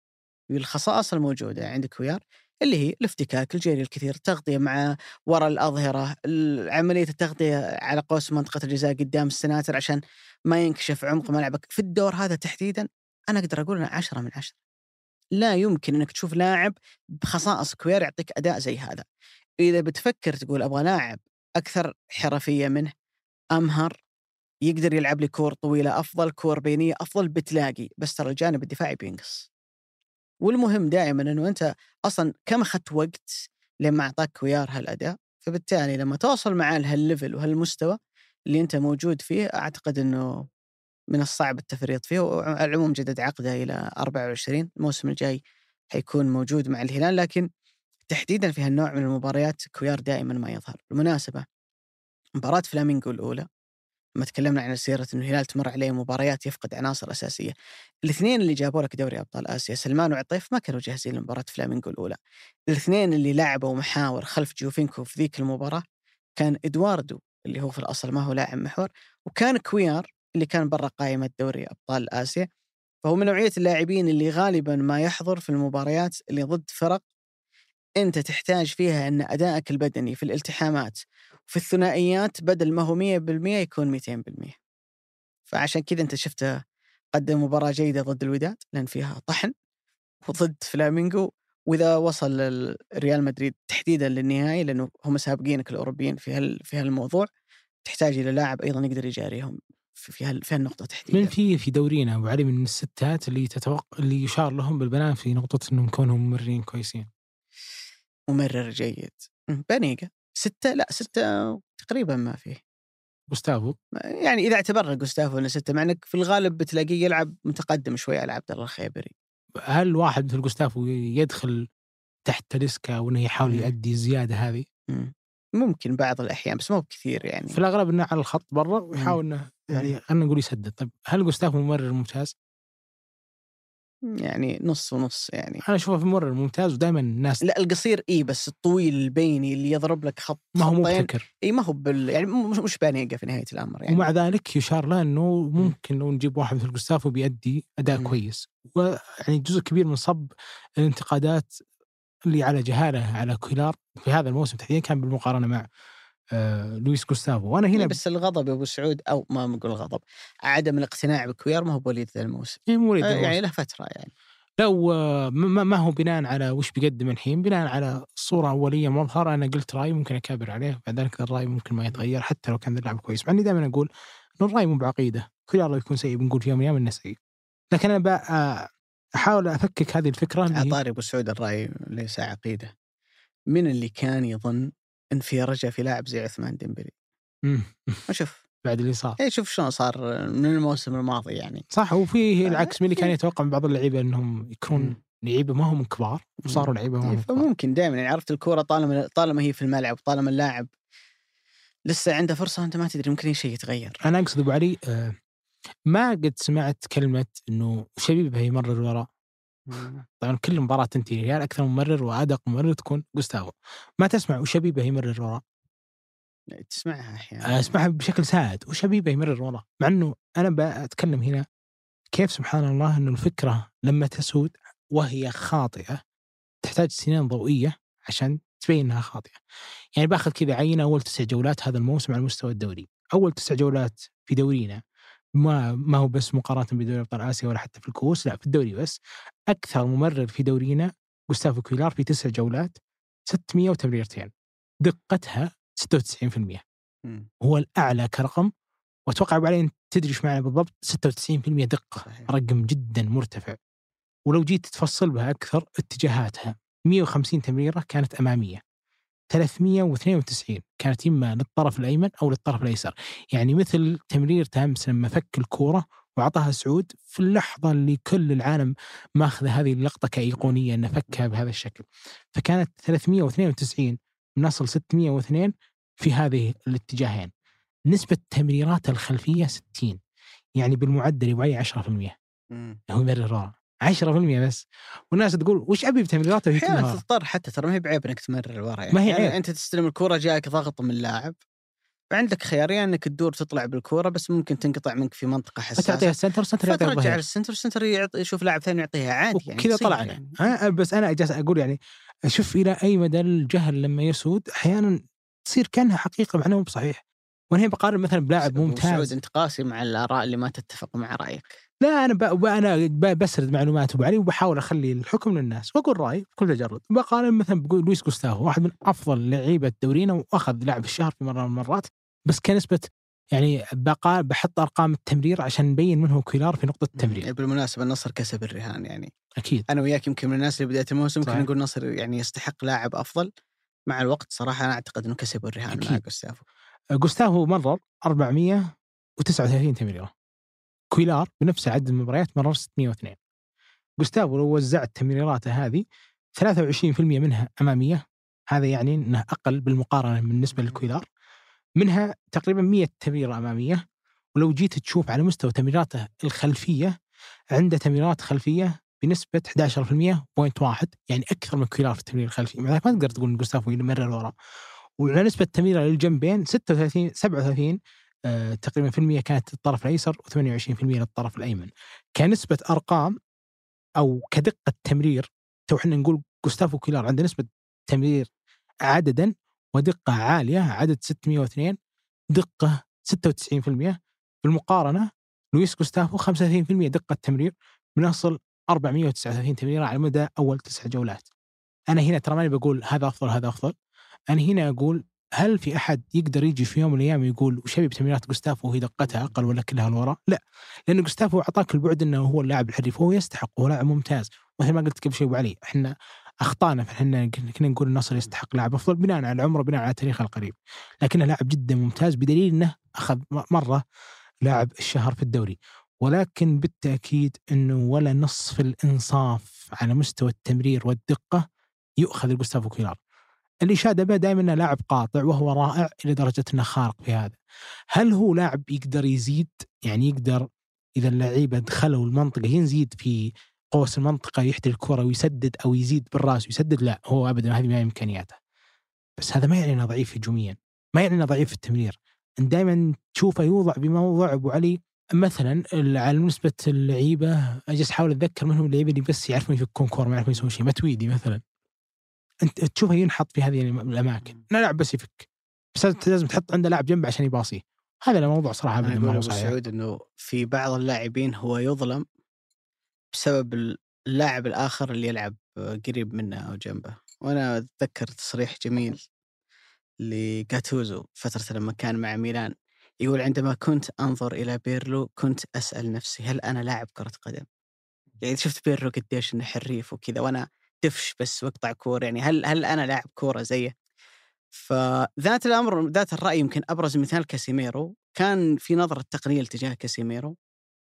بالخصائص الموجودة عندك كويار، اللي هي الافتكاك، الجري الكثير، تغطية مع وراء الأظهرة، عملية التغطية على قوس منطقة الجزاء قدام السناتر عشان ما ينكشف عمق ملعبك. في الدور هذا تحديدا أنا أقدر أقول أنه عشرة من عشرة. لا يمكن أنك تشوف لاعب بخصائص كويار يعطيك أداء زي هذا. إذا بتفكر تقول أبغى لاعب أكثر حرفية منه، أمهر، يقدر يلعب لي كور طويلة أفضل، كور بينية أفضل، بتلاقي، بس ترى الجانب الدفاعي بينقص. والمهم دائما أنه أنت أصلا كم أخذت وقت لما أعطاك كويار هالأداء، فبالتالي لما توصل معاه لهالليفل وهالمستوى اللي أنت موجود فيه، أعتقد أنه من الصعب التفريط فيه. والعموم جدد عقده إلى أربعة وعشرين، الموسم الجاي حيكون موجود مع الهلال، لكن تحديدا في هالنوع من المباريات كويار دائما ما يظهر. بالمناسبة مباراة فلامينغو الأولى، ما تكلمنا عن سيرة إنه الهلال تمر عليه مباريات يفقد عناصر أساسية، الاثنين اللي جابوا لك دوري أبطال آسيا سلمان وعطيف ما كانوا جاهزين لمباراة فلامينغو الأولى. الاثنين اللي لعبوا محاور خلف جوفينكو في ذيك المباراة كان إدواردو اللي هو في الأصل ما هو لاعب محور، وكان كويار اللي كان برا قائمة دوري أبطال آسيا. فهو من نوعية اللاعبين اللي غالبا ما يحضر في المباريات اللي ضد فرق أنت تحتاج فيها أن أدائك البدني في الالتحامات وفي الثنائيات بدل ما هو مية بالمية يكون مئتين بالمية. فعشان كذا أنت شفته قدم مباراة جيدة ضد الوداد لأن فيها طحن، وضد فلامينغو، وإذا وصل ريال مدريد تحديدا للنهائي لأنه هم سابقينك الأوروبيين في هال في هالموضوع، تحتاج إلى لاعب أيضا يقدر يجاريهم في هال في هالنقطة تحديدا. من في في دورينا أبو علي من الستات اللي تتوقع اللي يشار لهم بالبنان في نقطة إنهم كونهم ممرين كويسين. ممرر جيد بانيجا ستة، لا ستة تقريبا ما فيه. غوستافو يعني إذا اعتبرنا غوستافو إنه ستة، معنك في الغالب بتلاقيه يلعب متقدم شوي على عبد الله الخيبري. هل واحد مثل غوستافو يدخل تحت تلسكا وإنه يحاول يؤدي زيادة هذه؟ مم. ممكن بعض الأحيان بس مو بكثير يعني. في الأغلب إنه على الخط برا ويحاول إنه يعني خلينا نقول يسدد. طيب هل غوستافو ممرر ممتاز؟ يعني نص ونص يعني. أنا أشوفه ممرر ممتاز ودائما الناس لا القصير إيه، بس الطويل البيني اللي يضرب لك خط ما هو مبتكر. إيه ما هو بال يعني مش مش بانيجا في نهاية الأمر يعني. ومع ذلك يشار له إنه ممكن لو نجيب واحد مثل غوستافو بيأدي أداء مم. كويس. ويعني جزء كبير من صب الانتقادات اللي على جهالة على كويلار في هذا الموسم تحديدا كان بالمقارنة مع آه لويس غوستافو. وأنا هنا بس الغضب يا أبو سعود، أو ما نقول الغضب، عدم الاقتناع بكويار ما هو بوليد ذا الموسم. إيه مولد آه الموسم. يعني له فترة يعني. لو ما, ما هو بناء على وش بيقدم الحين، بناء على صورة أولية مظهرة. أنا قلت رأي ممكن أكابر عليه، بعد ذلك الرأي ممكن ما يتغير حتى لو كان اللاعب كويس. مع إني دائما أقول إنه الرأي مو بعقيدة، كويلار يكون سيء بنقول في يوم من الأيام إنه سيء، لكن أنا بقى أحاول أفكك هذه الفكرة. عطاري أبو سعود الرأي ليس عقيدة. من اللي كان يظن إن في رجع في لاعب زي عثمان ديمبلي؟ أشوف بعد اللي صار. إيه شوف شلون صار من الموسم الماضي يعني. صح. وفيه العكس من اللي كان يتوقع من بعض اللعيبة إنهم يكونون لعيبة ما هم كبار وصاروا لعيبة ما هم كبار. فممكن دائما يعني عرفت الكرة طالما طالما هي في الملعب، طالما اللاعب لسه عنده فرصة أنت ما تدري ممكن أي شيء يتغير. أنا أقصد أبو علي آه ما قد سمعت كلمة إنه شبيبه يمرر وراء. طبعا كل مباراة تنتهي ريال أكثر ممرر وأدق ممرر تكون غوستافو، ما تسمع وشبيبه يمرر وراء. تسمعها أحيانا، أسمعها بشكل سائد وشبيبه يمرر وراء. مع أنه أنا بتكلم هنا كيف سبحان الله أنه الفكرة لما تسود وهي خاطئة تحتاج سنين ضوئية عشان تبين أنها خاطئة. يعني باخذ كذا عينة أول تسع جولات هذا الموسم على المستوى الدوري، أول تسع جولات في دورينا ما ما هو بس مقارنة بدوري أبطال آسيا ولا حتى في الكؤوس، لا في الدوري بس. أكثر ممرر في دورينا جوستافو كويلار في تسع جولات ستمائة وتمريرتين، دقتها ستة وتسعين بالمئة، هو الأعلى كرقم. وأتوقع بعدين تدري إيش معنى بالضبط ستة وتسعين بالمئة دقة، صحيح. رقم جدا مرتفع. ولو جيت تفصل بها أكثر، اتجاهاتها مئة وخمسين تمريرة كانت أمامية، ثلاثمائة واثنين وتسعين كانت إما للطرف الأيمن أو للطرف الأيسر. يعني مثل تمرير تامس لما فك الكورة وعطاها سعود في اللحظة اللي كل العالم ماخذ هذه اللقطة كأيقونية أن فكها بهذا الشكل. فكانت ثلاثمائة واثنين وتسعين من أصل ستمائة واثنين في هذه الاتجاهين. نسبة تمريرات الخلفية ستين، يعني بالمعدل يبغى عشرة بالمئة. هو يمرر عشرة بالمئة بس، والناس تقول وش أبي بتمريراته هي أحيانا كلها. تضطر حتى ترى ما هي بعيب إنك تمرر ورا، يعني ما هي يعني عيب. أنت تستلم الكرة جاءك ضغط من لاعب، فعندك خيارين إنك تدور تطلع بالكرة بس ممكن تنقطع منك في منطقة حساسة، فتعطيها السنتر، السنتر يعطيها فترجع الظهير، السنتر، السنتر يعطي يشوف لاعب ثاني يعطيها عادي يعني كذا تصير طلعنا يعني. ها. بس أنا أجلس أقول يعني أشوف إلى أي مدى الجهل لما يسود أحيانا تصير كأنها حقيقة مع أنه بصحيح. وأنا هنا بقارن مثلا بلاعب ممتاز. سعود أنت قاسي مع الآراء اللي ما تتفق مع رأيك. لا أنا ب... أنا ب... بسرد معلومات أبو علي وبحاول أخلي الحكم للناس وأقول رأيي بكل تجرد. بقارن مثلا بقول لويس جوستافو واحد من أفضل لعيبة دورينا وأخذ لاعب الشهر في مرة من المرات، بس كنسبة يعني بقى بحط أرقام التمرير عشان نبين منه كويلار في نقطة التمرير. بالمناسبة النصر كسب الرهان يعني. أكيد أنا وياك يمكن من الناس اللي بداية الموسم صحيح. ممكن نقول النصر يعني يستحق لاعب أفضل. مع الوقت صراحة أنا أعتقد إنه كسب الرهان أكيد. مع جوستافو. جوستافو مرر أربعمائة وتسعة وثلاثين تمريرة، كويلار بنفس عدد المباريات مرر ستمائة واثنين. جوستافو لو وزعت تمريراته هذه ثلاثة وعشرين بالمئة منها أمامية، هذا يعني أنه أقل بالمقارنة بالنسبة للكويلار، منها تقريبا مئة تمريرة أمامية. ولو جيت تشوف على مستوى تمريراته الخلفية، عنده تمريرات خلفية بنسبة أحد عشر بالمئة بوينت واحد، يعني أكثر من كويلار في التمرير الخلفي. ما تقدر تقول إن جوستافو يمرر وراء. وعلى نسبة تمريره للجنبين ستة وثلاثين سبعة وثلاثين آه تقريبا في المية كانت للطرف الأيسر وثمانية وعشرين بالمئة للطرف الأيمن. كنسبة أرقام أو كدقة تمرير، تو إحنا نقول جوستافو كويلار عنده نسبة تمرير عددا ودقة عالية، عدد ستمائة واثنين، دقة ستة وتسعين بالمئة. بالمقارنة لويس جوستافو خمسة وثلاثين بالمئة دقة تمرير من أصل أربعمائة وتسعة وثلاثين تمريرة على مدى أول تسع جولات. أنا هنا ترى ماني بقول هذا أفضل هذا أفضل، أنا هنا أقول هل في أحد يقدر يجي في يوم من الأيام يقول وش أبي بتمريرات جوستافو وهي دقتها أقل ولا كلها الوراء؟ لا، لأن جوستافو أعطاك البعد أنه هو اللاعب الحريف وهو يستحق وهو لاعب ممتاز. مثل ما قلت قبل شيء أبو علي، إحنا أخطأنا فإحنا كنا نقول النصر يستحق لاعب أفضل بناء على عمره بناء على تاريخه القريب، لكنه لاعب جدا ممتاز بدليل أنه أخذ مرة لاعب الشهر في الدوري. ولكن بالتأكيد أنه ولا نصف الإنصاف على مستوى التمرير والدقة يؤخذ الجوستافو كويلار. الإشادة به دائما أنه لاعب قاطع وهو رائع إلى درجة أنه خارق في هذا. هل هو لاعب يقدر يزيد؟ يعني يقدر إذا اللعيبة دخلوا المنطقة ينزيد في قوس المنطقة يحتل الكرة ويسدد أو يزيد بالرأس ويسدد؟ لا، هو أبدا هذه ما إمكانياته. بس هذا ما يعني أنه ضعيف هجوميا، ما يعني أنه ضعيف في التمرير. دائما تشوفه يوضع بموضوع أبو علي مثلا على نسبة اللعيبة. أجلس أحاول أتذكر منهم اللعيبة اللي بس يعرفون يفكون كورة ما يعرفون يسوون شيء. متويدي مثلا أنت تشوفه ينحط في هذه الأماكن، لا لاعب بس يفك، بس لازم تحط عنده لاعب جنبه عشان يباصيه. هذا الموضوع صراحة أنا أقول أبو سعود أنه في بعض اللاعبين هو يظلم بسبب اللاعب الآخر اللي يلعب قريب منه أو جنبه. وأنا أتذكر تصريح جميل لغاتوزو فترة لما كان مع ميلان، يقول عندما كنت أنظر إلى بيرلو كنت أسأل نفسي هل أنا لاعب كرة قدم؟ يعني شفت بيرلو قديش إنه حريف وكذا وأنا دفش بس وقطع كورة، يعني هل هل أنا لاعب كورة زيه؟ فذات الأمر ذات الرأي يمكن أبرز مثال كاسيميرو. كان في نظرة تقنية تجاه كاسيميرو.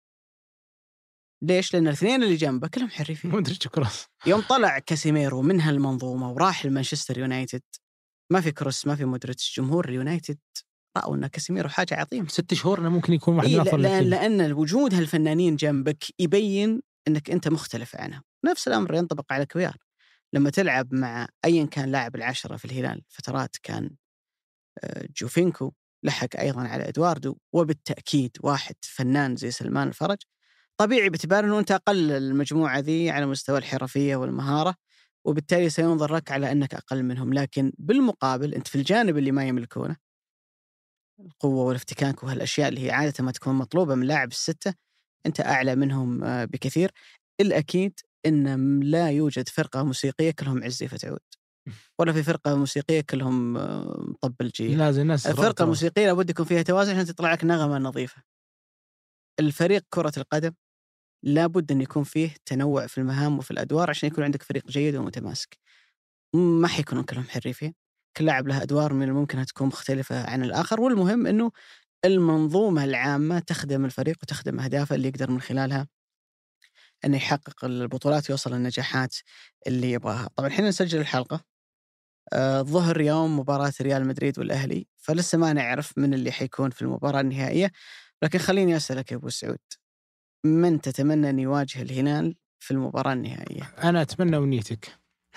ليش؟ لأن الاثنين اللي جنبه كلهم حريفين. مودريتش كروس. يوم طلع كاسيميرو من هالمنظومة وراح لمانشستر يونايتد، ما في كروس ما في مودريتش، جمهور اليونايتد رأوا أن كاسيميرو حاجة عظيمة. ست شهور أنه ممكن يكون واحد إيه أفضل. لأن, لأن وجود هالفنانين جنبك يبين أنك أنت مختلف عنهم. نفس الأمر ينطبق على كويار. لما تلعب مع أيا كان لاعب العشرة في الهلال فترات كان جوفينكو، لحق أيضا على إدواردو، وبالتأكيد واحد فنان زي سلمان الفرج، طبيعي باعتبار أنه أنت أقل المجموعة ذي على مستوى الحرفية والمهارة، وبالتالي سينظر لك على أنك أقل منهم. لكن بالمقابل أنت في الجانب اللي ما يملكونه، القوة والافتكاك وهالأشياء اللي هي عادة ما تكون مطلوبة من لاعب الستة، أنت أعلى منهم بكثير. الأكيد أن لا يوجد فرقة موسيقية كلهم عزي فتعود، ولا في فرقة موسيقية كلهم مطبل جي. لازم الناس الفرقة الموسيقية لابد يكون فيها توازن عشان تطلع لك نغمة نظيفة. الفريق كرة القدم لابد أن يكون فيه تنوع في المهام وفي الأدوار عشان يكون عندك فريق جيد ومتماسك. ما حيكونون كلهم حريفين، كل لاعب له أدوار من الممكن أن تكون مختلفة عن الآخر، والمهم أنه المنظومة العامة تخدم الفريق وتخدم أهدافه اللي يقدر من خلالها أنه يحقق البطولات ويوصل للنجاحات اللي يبغاها. طبعا حين نسجل الحلقة آه ظهر يوم مباراة ريال مدريد والأهلي، فلسه ما نعرف من اللي حيكون في المباراة النهائية. لكن خليني أسألك يا أبو سعود، من تتمنى أن يواجه الهلال في المباراة النهائية؟ أنا أتمنى ونيتك.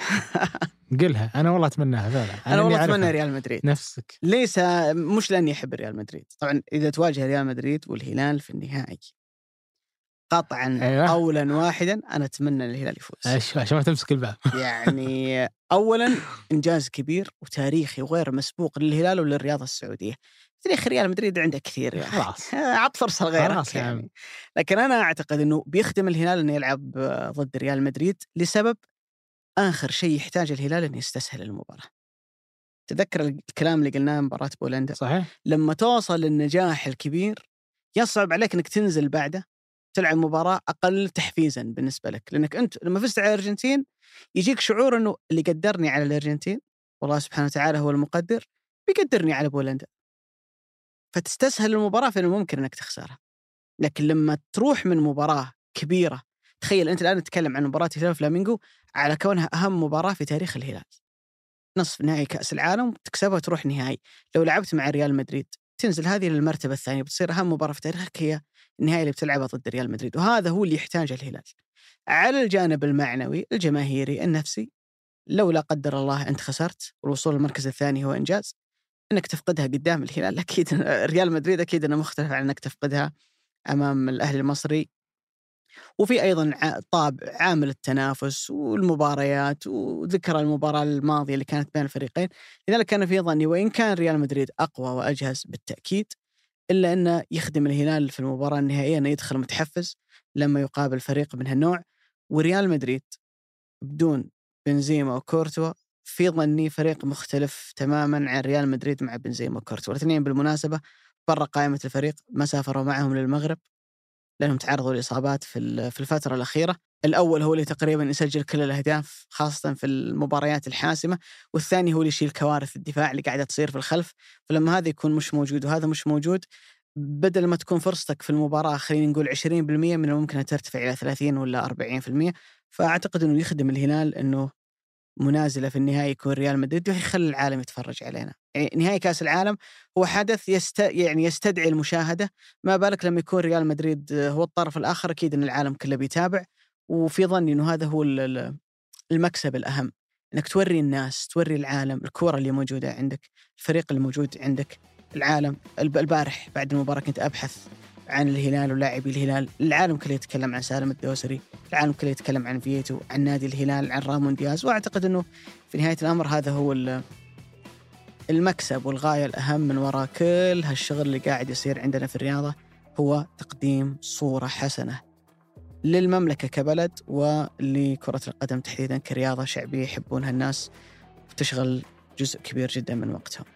قلها أنا والله أتمناها فعلا. أنا, أنا والله أتمنى ريال مدريد نفسك. ليس مش لأني أحب ريال مدريد. طبعا إذا تواجه ريال مدريد والهلال في النهائي قطعا أيوة. أولا واحدا أنا أتمنى الهلال يفوز عشان ما تمسك الباب. يعني أولا إنجاز كبير وتاريخي وغير مسبوق للهلال وللرياضة السعودية. تاريخ ريال مدريد عنده كثير يعني. خلاص عط فرصة لغيرك يعني. لكن أنا أعتقد أنه بيخدم الهلال أنه يلعب ضد ريال مدريد لسبب آخر شيء يحتاج الهلال أن يستسهل المباراة. تذكر الكلام اللي قلناه مباراة بولندا. صحيح. لما توصل للنجاح الكبير يصعب عليك أنك تنزل بعده تلعب مباراة أقل تحفيزاً بالنسبة لك، لأنك أنت لما فزت على الأرجنتين يجيك شعور أنه اللي قدرني على الأرجنتين والله سبحانه وتعالى هو المقدر بيقدرني على بولندا، فتستسهل المباراة فإنه ممكن أنك تخسرها. لكن لما تروح من مباراة كبيرة، تخيل أنت الآن تتكلم عن مباراة هلال فلامينغو على كونها أهم مباراة في تاريخ الهلال، نصف نهائي كأس العالم تكسبها وتروح نهائي. لو لعبت مع ريال مدريد تنزل هذه للمرتبة الثانية، بتصير أهم مباراة في تاريخك هي النهائي اللي بتلعبها ضد ريال مدريد، وهذا هو اللي يحتاجه الهلال. على الجانب المعنوي الجماهيري النفسي، لو لا قدر الله أنت خسرت والوصول للمركز الثاني هو إنجاز، أنك تفقدها قدام الهلال أكيد ريال مدريد أكيد أنه مختلف عن أنك تفقدها أمام الأهلي المصري. وفي أيضا طابع عامل التنافس والمباريات وذكر المباراة الماضية اللي كانت بين الفريقين. لذلك كان في ظني وإن كان ريال مدريد أقوى وأجهز بالتأكيد، إلا أنه يخدم الهلال في المباراة النهائية أنه يدخل متحفز لما يقابل فريق من هالنوع. وريال مدريد بدون بنزيما وكورتوا في ظني فريق مختلف تماما عن ريال مدريد مع بنزيما وكورتوا. الاثنين بالمناسبة برا قائمة الفريق، ما سافروا معهم للمغرب لأنهم تعرضوا لإصابات في في الفترة الأخيرة. الأول هو اللي تقريبا يسجل كل الأهداف خاصة في المباريات الحاسمة، والثاني هو اللي يشيل كوارث الدفاع اللي قاعدة تصير في الخلف. فلما هذا يكون مش موجود وهذا مش موجود، بدل ما تكون فرصتك في المباراة خلينا نقول عشرين بالمئة من الممكن أن ترتفع إلى ثلاثين ولا أربعين بالمئة. فأعتقد أنه يخدم الهلال أنه منازلة في النهاية يكون ريال مدريد ويخلي العالم يتفرج علينا. يعني نهائي كأس العالم هو حدث يست يعني يستدعي المشاهدة، ما بالك لما يكون ريال مدريد هو الطرف الآخر، أكيد أن العالم كله بيتابع. وفي ظني أنه هذا هو المكسب الأهم، أنك توري الناس، توري العالم الكرة اللي موجودة عندك، الفريق اللي موجود عندك، العالم. البارح بعد المباراة كنت أبحث عن الهلال ولاعبي الهلال، العالم كله يتكلم عن سالم الدوسري، العالم كله يتكلم عن فييتو، عن نادي الهلال، عن رامون دياز. وأعتقد أنه في نهاية الأمر هذا هو المكسب والغاية الأهم من وراء كل هالشغل اللي قاعد يصير عندنا في الرياضة، هو تقديم صورة حسنة للمملكة كبلد ولكرة القدم تحديدا كرياضة شعبية يحبونها الناس وتشغل جزء كبير جدا من وقتهم.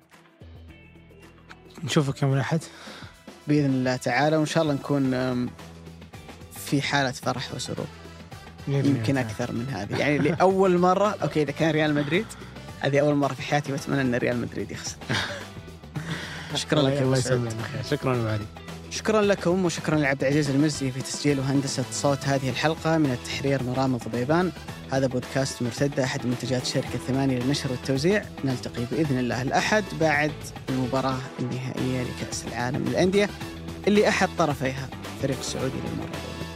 نشوفك يوم الأحد بإذن الله تعالى، وإن شاء الله نكون في حالة فرح وسرور يمكن أكثر من هذه. يعني لأول مرة أوكي إذا كان ريال مدريد هذه أول مرة في حياتي وأتمنى أن ريال مدريد يخسر. شكرا لك الله يسلمك. شكرا لك. شكرا لكم وشكرا لعبد العزيز المزي في تسجيل وهندسة صوت هذه الحلقة. من التحرير مرام الضبيبان. هذا بودكاست مرتدة، أحد منتجات شركة ثمانية للنشر والتوزيع. نلتقي بإذن الله الأحد بعد المباراة النهائية لكأس العالم للأندية اللي أحد طرفيها فريق سعودي للمرة الأولى.